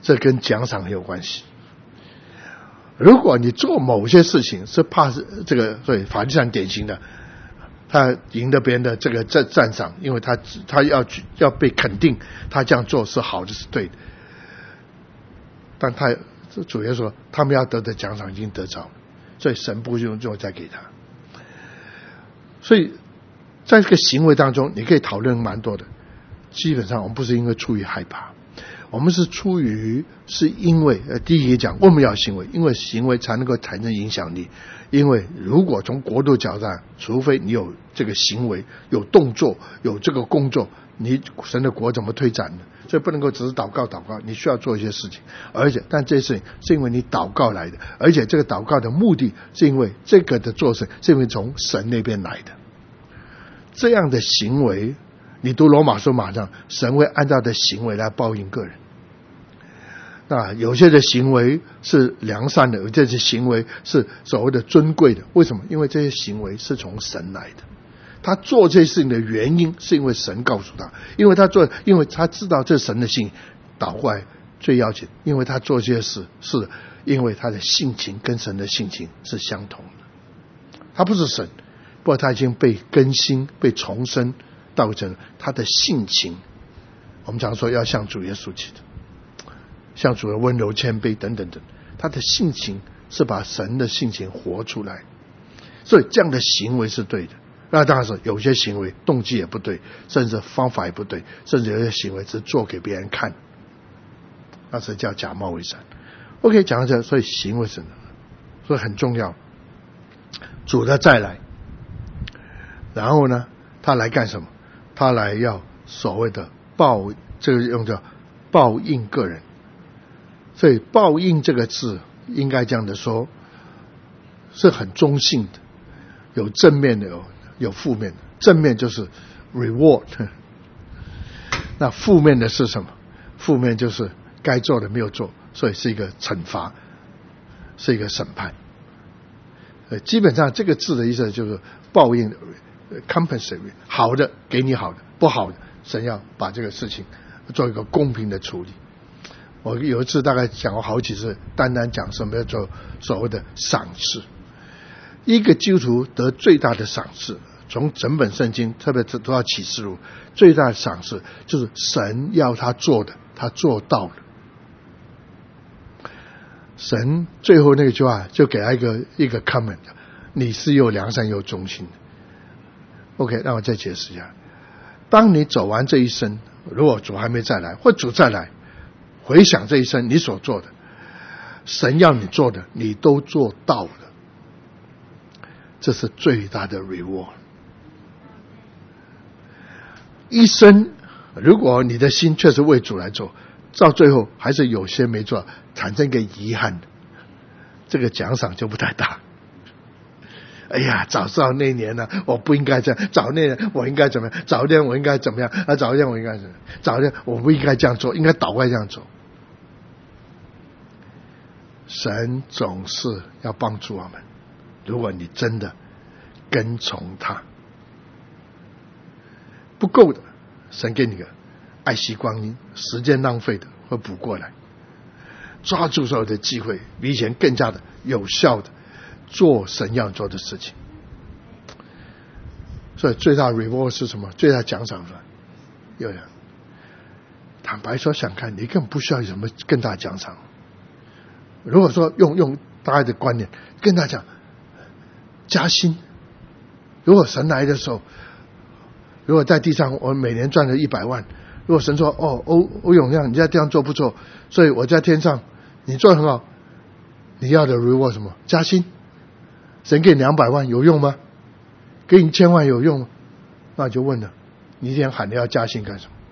这跟奖赏很有关系。如果你做某些事情是怕是这个，所以法律上典型的，他赢得别人的这个赞赞赏，因为他他要要被肯定，他这样做是好的，是对的。但他主耶稣说，他们要得的奖赏已经得着了，所以神不用就再给他。所以在这个行为当中，你可以讨论蛮多的。基本上我们不是因为出于害怕，我们是出于是因为呃，第一个讲我们要行为，因为行为才能够产生影响力。因为如果从国度角度上，除非你有这个行为、有动作、有这个工作，你神的国怎么推展呢？所以不能够只是祷告祷告，你需要做一些事情。而且但这些事情是因为你祷告来的，而且这个祷告的目的是因为这个的做事是因为从神那边来的。这样的行为，你读罗马书马上神会按照的行为来报应个人。那有些的行为是良善的，有些的行为是所谓的尊贵的。为什么？因为这些行为是从神来的。他做这些事情的原因是因为神告诉他，因为他做，因为他知道这是神的性。倒过来最要紧，因为他做这些事是因为他的性情跟神的性情是相同的。他不是神，不过他已经被更新、被重生，到成他的性情。我们常说要像主耶稣基督，像主的温柔谦卑等等等，他的性情是把神的性情活出来，所以这样的行为是对的。那当然是有些行为动机也不对，甚至方法也不对，甚至有些行为是做给别人看，那是叫假冒伪善。OK， 讲到这，所以行为是，所以很重要。主的再来，然后呢，他来干什么？他来要所谓的报，这个用叫报应个人。所以报应这个字应该这样的说，是很中性的，有正面的，有有负面的。正面就是 reward， 那负面的是什么？负面就是该做的没有做，所以是一个惩罚，是一个审判。呃，基本上这个字的意思就是报应 compensate， 好的给你好的，不好的神要把这个事情做一个公平的处理。我有一次大概讲过好几次，单单讲什么叫做所谓的赏赐。一个基督徒得最大的赏赐，从整本圣经特别读到启示录，最大的赏赐就是神要他做的他做到了。神最后那句话就给他一个一个 comment， 你是又良善又忠心的。 OK， 让我再解释一下。当你走完这一生，如果主还没再来，或主再来，回想这一生你所做的，神要你做的你都做到了，这是最大的 reward。 一生如果你的心确实为主来做，到最后还是有些没做，产生一个遗憾，这个奖赏就不太大。哎呀，早知道那年呢、啊，我不应该这样；早那年我应该怎么样？早一天我应该怎么样？啊，早一天我应该怎么样？早一天我不应该这样做，应该倒过来这样做。神总是要帮助我们，如果你真的跟从他，不够的，神给你个爱惜光阴，时间浪费的会补过来，抓住所有的机会，比以前更加的有效的做神要做的事情。所以最大 reward 是什么？最大奖赏是有人坦白说，想看你根本不需要有什么更大奖赏。如果说用用大家的观念跟他讲加薪，如果神来的时候，如果在地上我每年赚了一百万，如果神说哦欧欧永亮你在地上做不错，所以我在天上你做得很好，你要的 reward 什么？加薪。神给你两百万有用吗？给你千万有用吗？那就问了，你今天喊你要加薪干什么？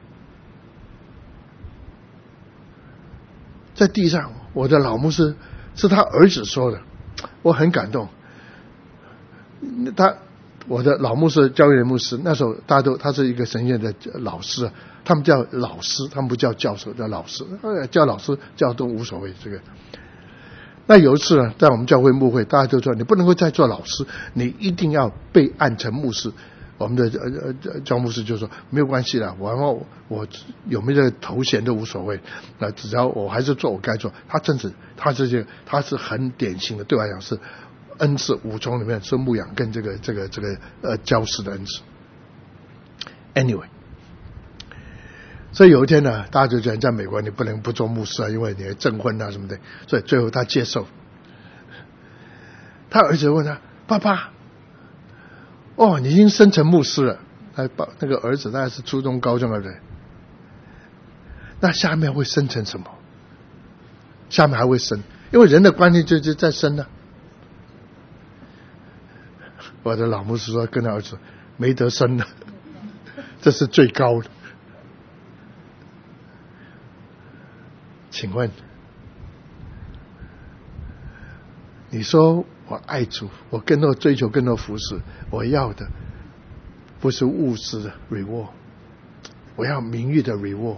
在地上，我的老牧师是他儿子说的，我很感动。他我的老牧师教育的牧师，那时候大家都他是一个神学的老师，他们叫老师，他们不叫教授，叫老师，叫老师叫都无所谓。这个那有一次呢，在我们教会牧会，大家都说你不能够再做老师，你一定要被按成牧师。 我们的呃呃教牧师就说没有关系啦，我我我有没有这个头衔都无所谓，那只要我还是做我该做。他真是他这些他是很典型的，对我来讲是恩赐五重里面是牧养跟这个这个这个呃教师的恩赐。Anyway， 所以有一天呢，大家就觉得在美国你不能不做牧师啊，因为你会证婚啊什么的，所以最后他接受。他儿子问他爸爸。哦，你已经升成牧师了。那那个儿子大概是初中、高中，对不对？那下面会升成什么？下面还会升，因为人的关系就就在升呢、啊。我的老牧师说，跟他儿子没得升了，这是最高的。请问，你说我爱主，我更多追求更多服侍，我要的不是物质的 reward， 我要名誉的 reward。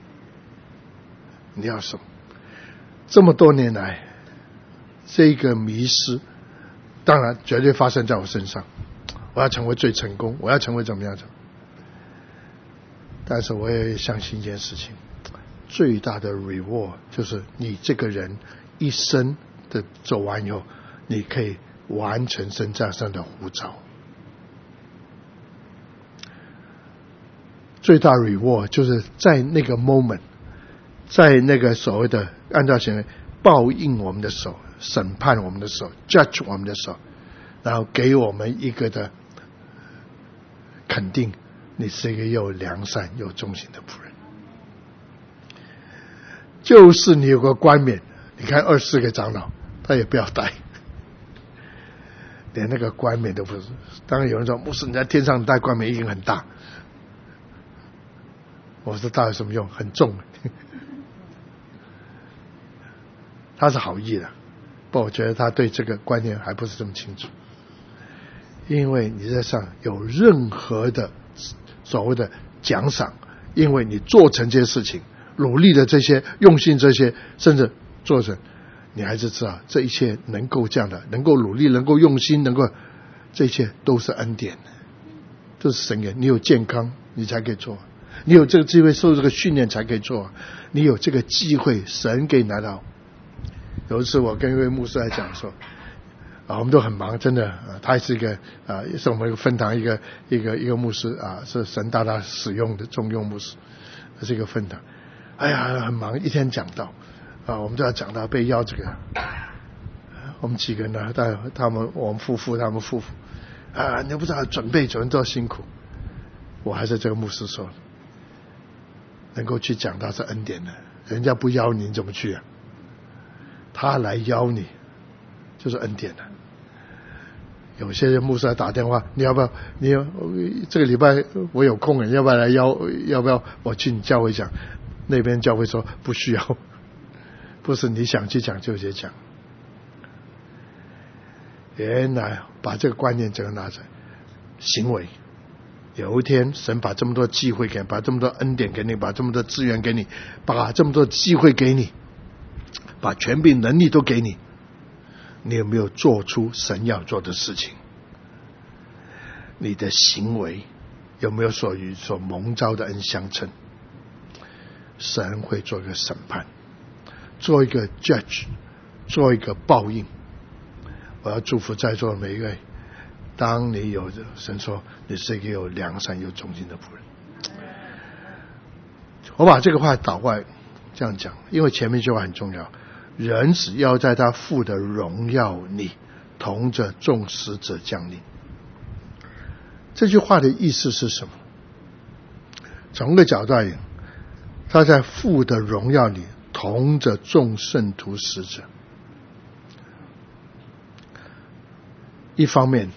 你要什么？这么多年来，这个迷失，当然绝对发生在我身上。我要成为最成功，我要成为怎么样的？但是我也相信一件事情，最大的 reward 就是你这个人一生的走完以后，你可以完成身上上的呼召。最大 reward 就是在那个 moment， 在那个所谓的按照行为报应我们的手，审判我们的手， judge 我们的手，然后给我们一个的肯定，你是一个又良善又忠心的仆人。就是你有个冠冕，你看二十四个长老他也不要戴，连那个冠冕都不是。当然有人说牧师你在天上戴冠冕一定很大，我说大有什么用，很重。他是好意的，不我觉得他对这个观念还不是这么清楚。因为你在上有任何的所谓的奖赏，因为你做成这些事情，努力的这些，用心这些，甚至做成，你还是知道这一切能够这样的，能够努力，能够用心，能够，这一切都是恩典，这是神给你。有健康你才可以做，你有这个机会受这个训练才可以做，你有这个机会神给你拿到。有一次我跟一位牧师来讲说啊，我们都很忙，真的，啊、他也是一个啊，也是我们一个分堂一个一个一个牧师啊，是神大大使用的重用牧师，这是一个分堂。哎呀，很忙，一天讲道啊，我们就要讲到被邀这个，我们几个人呢，带他们我们夫妇他们夫妇啊，你不知道准备准备多辛苦。我还是这个牧师说，能够去讲道是恩典的，人家不邀你，你怎么去啊？他来邀你，就是恩典的。有些牧师来打电话，你要不要？你要这个礼拜我有空，你要不要来邀？要不要我去你教会讲？那边教会说不需要，不是你想去讲就去讲。原来把这个观念整个拿出来，行为。有一天神把这么多机会给你，把这么多恩典给你，把这么多资源给你，把这么多机会给你，把权柄能力都给你，你有没有做出神要做的事情？你的行为有没有所与所蒙召的恩相称？神会做一个审判，做一个 judge， 做一个报应。我要祝福在座的每一位，当你有神说你是一个有良善又忠心的仆人。我把这个话倒过来这样讲，因为前面一句话很重要，人只要在他父的荣耀里同着众使者降临。这句话的意思是什么？从一个角度而言，他在父的荣耀里同着众圣徒使者。一方面，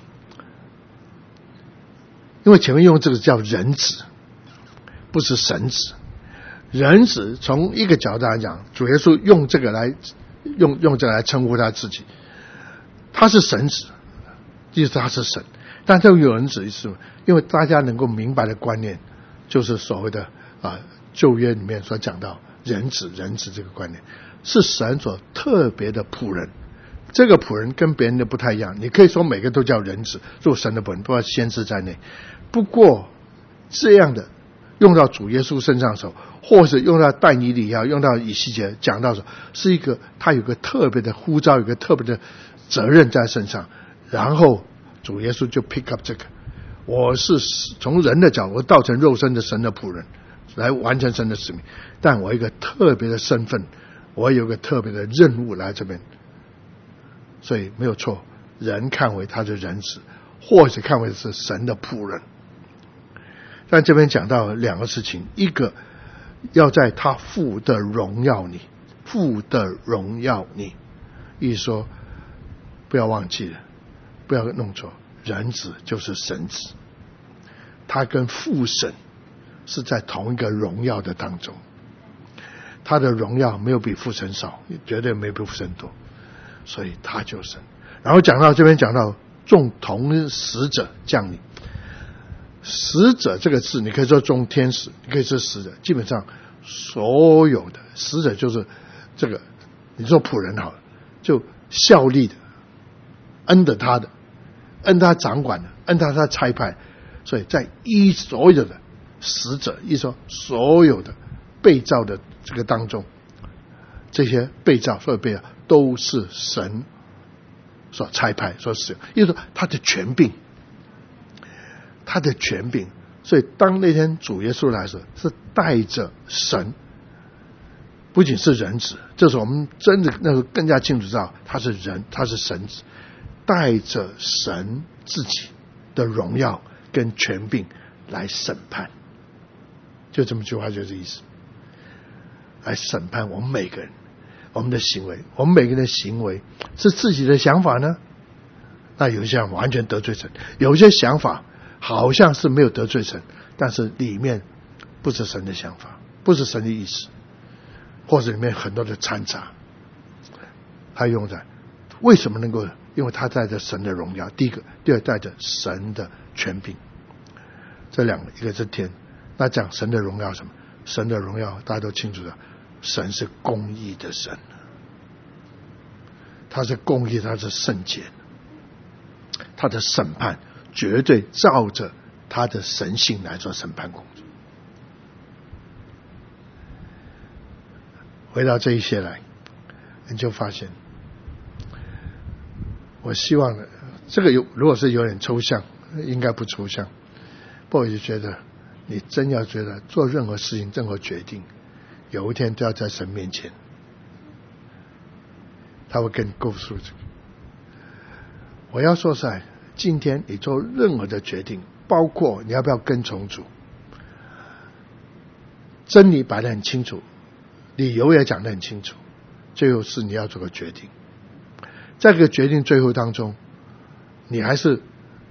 因为前面用这个叫人子，不是神子。人子从一个角度来讲，主耶稣用这个来用用这个来称呼他自己，他是神子，意思他是神。但这个有人子意思，因为大家能够明白的观念，就是所谓的啊旧约里面所讲到人子人子这个观念，是神所特别的仆人。这个仆人跟别人的不太一样，你可以说每个都叫人子，做神的仆人，包括先知在内。 不过这样的用到主耶稣身上的时候，或是用到但以理要用到以西结讲到的时候，是一个他有个特别的呼召，有个特别的责任在身上，然后主耶稣就 pick up 这个，我是从人的角度道成肉身的神的仆人，来完成神的使命，但我有一个特别的身份，我有一个特别的任务来这边，所以没有错，人看为他是人子，或者看为是神的仆人。但这边讲到两个事情，一个要在他父的荣耀里，父的荣耀里，意思说不要忘记了，不要弄错，人子就是神子，他跟父神是在同一个荣耀的当中，他的荣耀没有比父神少，绝对没有比父神多，所以他就神。然后讲到这边讲到众同使者降临，使者这个字你可以说众天使，你可以说使者，基本上所有的使者就是这个，你说仆人好了，就效力的，恩的他的，恩他掌管的，恩他他差派，所以在一所有的使者，一说所有的被造的这个当中，这些被造所有被造都是神所差派所使用，也就是说他的权柄，他的权柄。所以当那天主耶稣来的时候，是带着神，不仅是人子，这是我们真的那个更加清楚知道他是人，他是神子，带着神自己的荣耀跟权柄来审判，就这么句话，就这意思，来审判我们每个人，我们的行为，我们每个人的行为是自己的想法呢，那有些人完全得罪神，有些想法好像是没有得罪神，但是里面不是神的想法，不是神的意思，或者里面很多的掺杂，他用在为什么能够？因为他带着神的荣耀，第一个，第二带着神的权柄，这两个，一个是天。那讲神的荣耀什么？神的荣耀大家都清楚的，神是公义的神，他是公义，他是圣洁，他的审判绝对照着他的神性来做审判工作。回到这一些来，你就发现，我希望呢，这个有如果是有点抽象，应该不抽象，不过我就觉得你真要觉得做任何事情任何决定，有一天都要在神面前，他会跟你告诉这个。我要说实在，今天你做任何的决定，包括你要不要跟从主，真理摆得很清楚，理由也讲得很清楚，最后是你要做个决定。在这个决定最后当中，你还是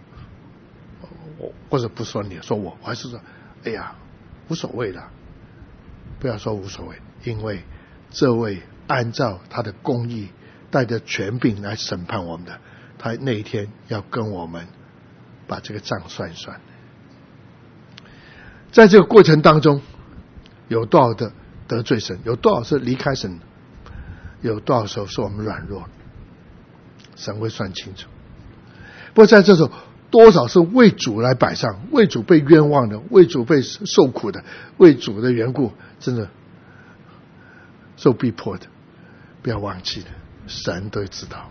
或者不说你说我，我还是说哎呀无所谓的，不要说无所谓，因为这位按照他的公义带着权柄来审判我们的，他那一天要跟我们把这个账算一算。在这个过程当中，有多少的得罪神，有多少是离开神，有多少时候是我们软弱，神会算清楚。不过在这时候，多少是为主来摆上，为主被冤枉的，为主被受苦的，为主的缘故真的受逼迫的，不要忘记了，神都知道。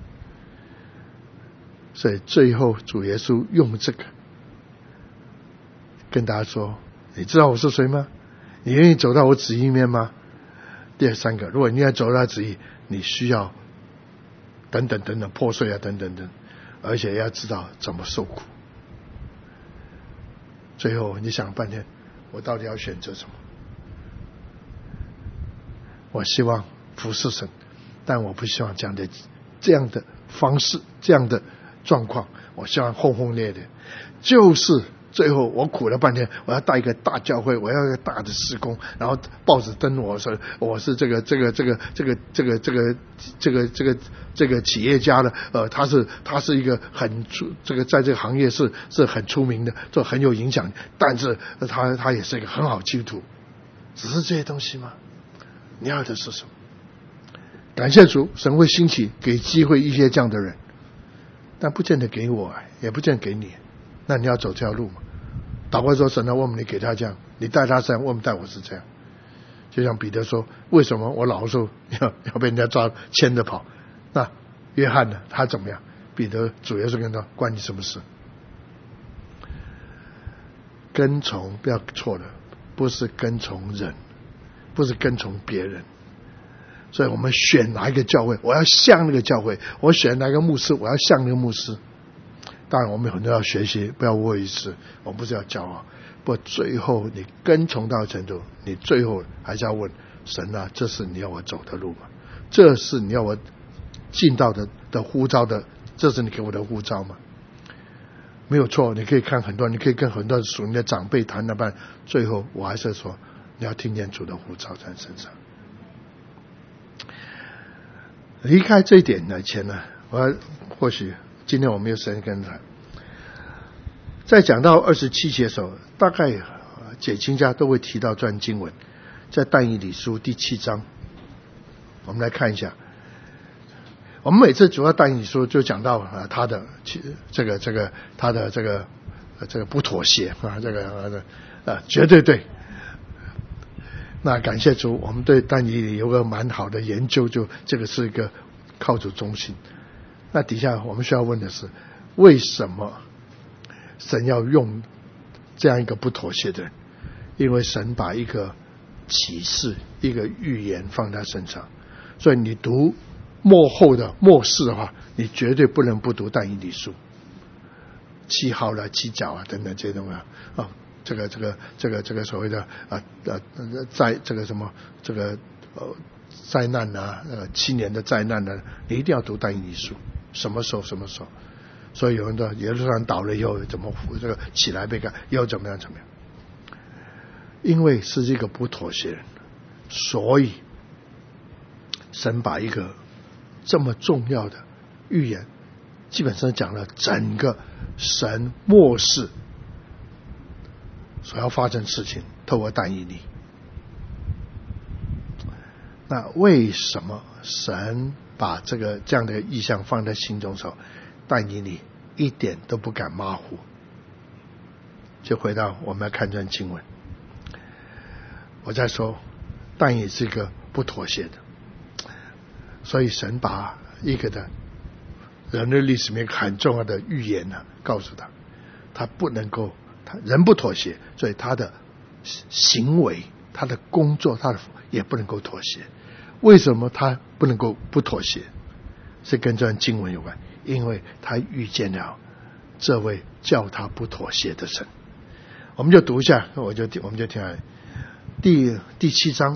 所以最后主耶稣用这个跟大家说，你知道我是谁吗？你愿意走到我旨意面吗？第三个，如果你要走到他旨意，你需要等等等等破碎啊等等等，而且要知道怎么受苦。最后你想半天，我到底要选择什么？我希望服侍神，但我不希望这样的这样的方式，这样的状况，我希望轰轰烈烈，就是最后我苦了半天，我要带一个大教会，我要一个大的事工，然后报纸登我说我是这个这个这个这个这个这个这个这个这个企业家的，呃，他是他是一个很出这个在这个行业是是很出名的，做很有影响，但是他他也是一个很好基督徒，只是这些东西吗？你要的是什么？感谢主，神会兴起给机会一些这样的人，但不见得给我，也不见得给你。那你要走这条路吗？ 祷告说神啊，为什么你给他这样，你带他这样，为什么带我是这样？就像彼得说，为什么我老的时候要要被人家抓牵着跑？那约翰呢，他怎么样？彼得主耶稣跟他关你什么事？跟从不要错了，不是跟从人，不是跟从别人。所以我们选哪一个教会，我要像那个教会；我选哪个牧师，我要像那个牧师。当然我们很多要学习，不要过一次，我们不是要骄傲，不过最后你跟从到程度，你最后还是要问神啊，这是你要我走的路吗？这是你要我进到的的呼召的，这是你给我的呼召吗？没有错，你可以看很多，你可以跟很多属灵的长辈谈那般，最后我还是说你要听见主的呼召在身上。离开这一点以前呢，我或许今天我没有时间跟他在讲到二十七节的时候，大概解经家都会提到这段经文，在但以理书第七章，我们来看一下。我们每次主要但以理书就讲到啊，他的这个这个他的这个这个不妥协啊，这个啊绝对对。那感谢主，我们对但以理有个蛮好的研究，就这个是一个靠主中心。那底下我们需要问的是，为什么神要用这样一个不妥协的人？因为神把一个启示，一个预言放在身上，所以你读末后的末世的话，你绝对不能不读但以理书，七号啦、七角啊等等这些东西啊。哦这个这个这个这个所谓的啊呃灾这个什么这个呃灾难啊呃七年的灾难呢，你一定要读但以理书，什么时候什么时候。所以有人说耶路撒冷倒了以后怎么这个起来被干，又怎么样怎么样？因为是一个不妥协人，所以神把一个这么重要的预言，基本上讲了整个神末世所要发生事情，透过但以理。那为什么神把这个这样的意象放在心中的时候，但以理一点都不敢马虎？就回到我们要看这段经文，我在说但以理是一个不妥协的，所以神把一个的人类历史里面很重要的预言呢，告诉他，他不能够，他人不妥协，所以他的行为、他的工作、他的也不能够妥协。为什么他不能够不妥协？是跟这段经文有关，因为他遇见了这位叫他不妥协的神。我们就读一下，我就我们就听下来，第第七章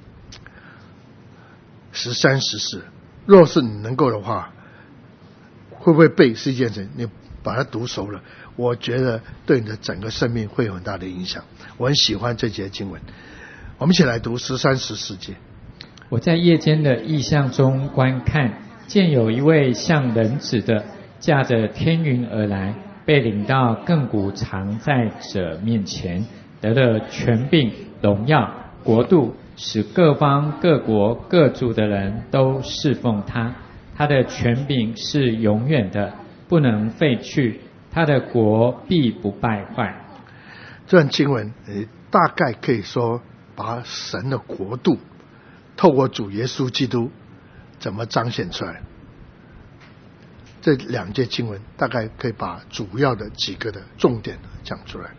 十三十四。若是你能够的话，会不会背是一件事，你把它读熟了，我觉得对你的整个生命会有很大的影响。我很喜欢这节经文，我们一起来读十三十四节。 我在夜间的异象中观看，见有一位像人子的驾着天云而来，被领到亘古常在者面前，得了权柄、荣耀、国度，使各方各国各族的人都侍奉他。他的权柄是永远的，不能废去，他的国必不败坏。 这段经文大概可以说把神的国度透过主耶稣基督怎么彰显出来。这两节经文大概可以把主要的几个的重点讲出来。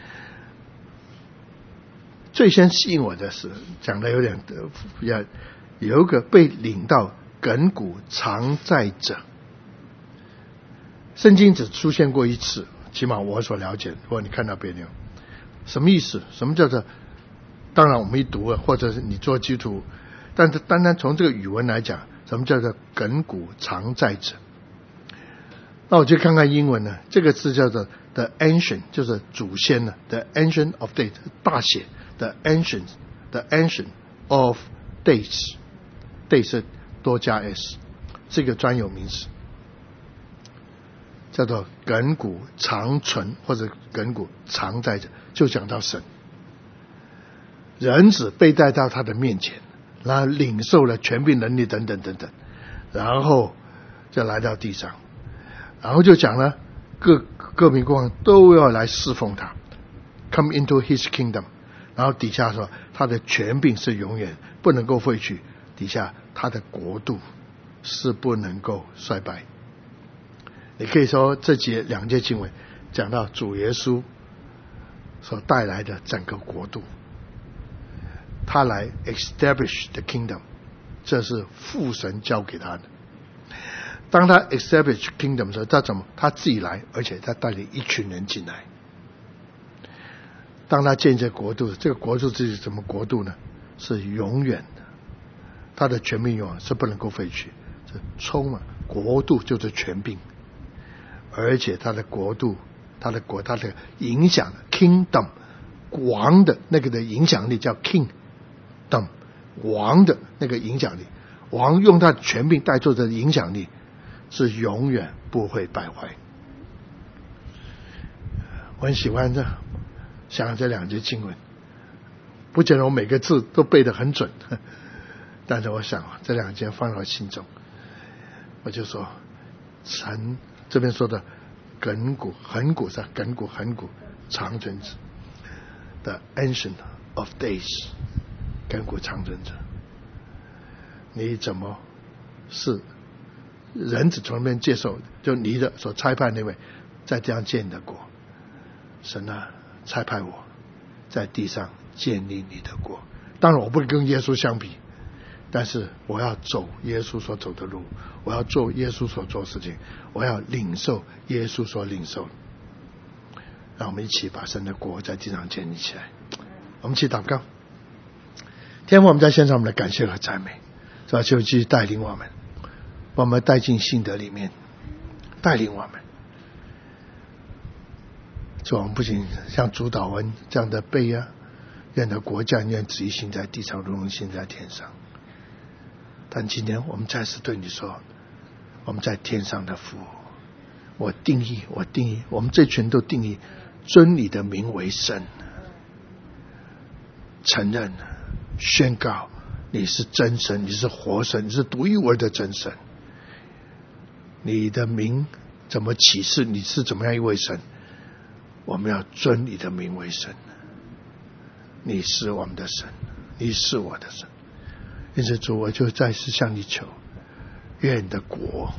最先吸引我的是讲的有点要有一个被领到亘古常在者，圣经只出现过一次，起码我所了解，如果你看到别人什么意思，什么叫做，当然我们一读或者是你做基督徒，但是单单从这个语文来讲，什么叫做亘古常在者？那我就看看英文呢，这个字叫做 the ancient， 就是祖先呢 the ancient of days， 大写 the ancient the ancient of days， days 多加 s， 这个专有名词叫做亘古常存或者亘古常在者，就讲到神人子被带到他的面前，然后领受了权柄、能力等等等等，然后就来到地上，然后就讲了各各民各王都要来侍奉他， come into his kingdom， 然后底下说他的权柄是永远不能够废去，底下他的国度是不能够衰败。你可以说这节两节经文讲到主耶稣所带来的整个国度，他来 establish the kingdom， 这是父神交给他的。当他 establish kingdom 的时候，他怎么？他自己来，而且他带领一群人进来。当他建这国度，这个国度是什么国度呢？是永远的，他的权柄永远是不能够废去，是充满国度就是权柄，而且他的国度，他的国，他的影响 kingdom 王的那个的影响力叫 kingdom 王的那个影响力，王用他的权柄带出的影响力是永远不会败坏。我很喜欢这想这两节经文，不见得我每个字都背得很准，但是我想这两节放到心中，我就说神这边说的亘古恒古是亘古恒古长存者的 Ancient of Days， 亘古长存者，你怎么是人子从那边接受，就你的所差派那位在这样建你的国，神啊差派我在地上建立你的国。当然我不会跟耶稣相比，但是我要走耶稣所走的路，我要做耶稣所做的事情，我要领受耶稣所领受。让我们一起把神的国在地上建立起来。我们一起祷告。天父，我们在献上我们的感谢和赞美，主啊，求继续带领我们，把我们带进信德里面，带领我们。主啊，我们不仅像主祷文这样的背啊，愿的国降，愿旨意行在地上，如同行在天上。但今天我们再次对你说，我们在天上的父，我定义，我定义，我们这群都定义，尊你的名为神，承认宣告你是真神，你是活神，你是独一无二的真神。你的名怎么启示你是怎么样一位神，我们要尊你的名为神。你是我们的神，你是我的神。因此主，我就再次向你求，愿你的国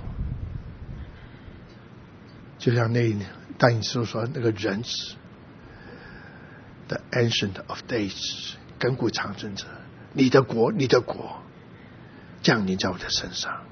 就像那但以理说那个人子 The Ancient of Days， 亘古长存者，你的国你的国降临在我的身上，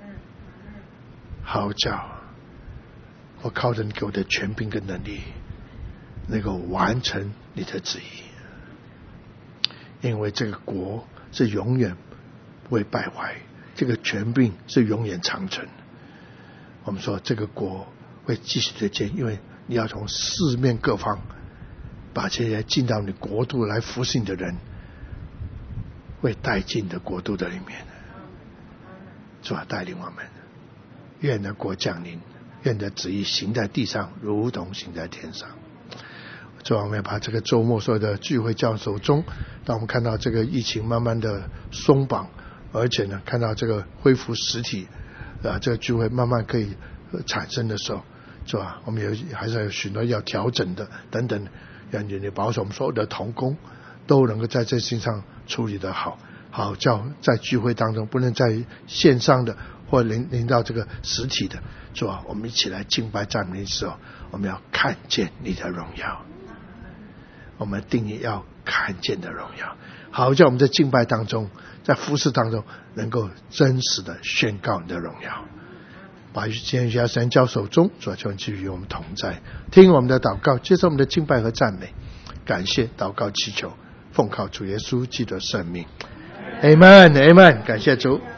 好叫我靠着你给我的权柄跟能力能够完成你的旨意。因为这个国是永远不会败坏，这个权柄是永远长存。我们说这个国会继续的建，因为你要从四面各方把这些进到你国度来服侍你的人会带进你的国度的里面。主啊，带领我们，愿你的国降临，愿你的旨意行在地上，如同行在天上。主啊，我们要把这个周末所有的聚会交手中，当我们看到这个疫情慢慢的松绑，而且呢看到这个恢复实体啊，这个聚会慢慢可以产生的时候，是吧？我们有还是有许多要调整的等等，让你保守我们所有的同工都能够在这事情上处理得好，好叫在聚会当中，不能在线上的或临临到这个实体的，是吧？我们一起来敬拜赞美的时候，我们要看见你的荣耀，我们定义要看见的荣耀，好叫我们在敬拜当中，在服事当中能够真实的宣告你的荣耀。把今天学校时间交手中，主要求你继续与我们同在，听我们的祷告，接受我们的敬拜和赞美，感谢祷告祈求，奉靠主耶稣基督的圣名 Amen Amen， 感谢主。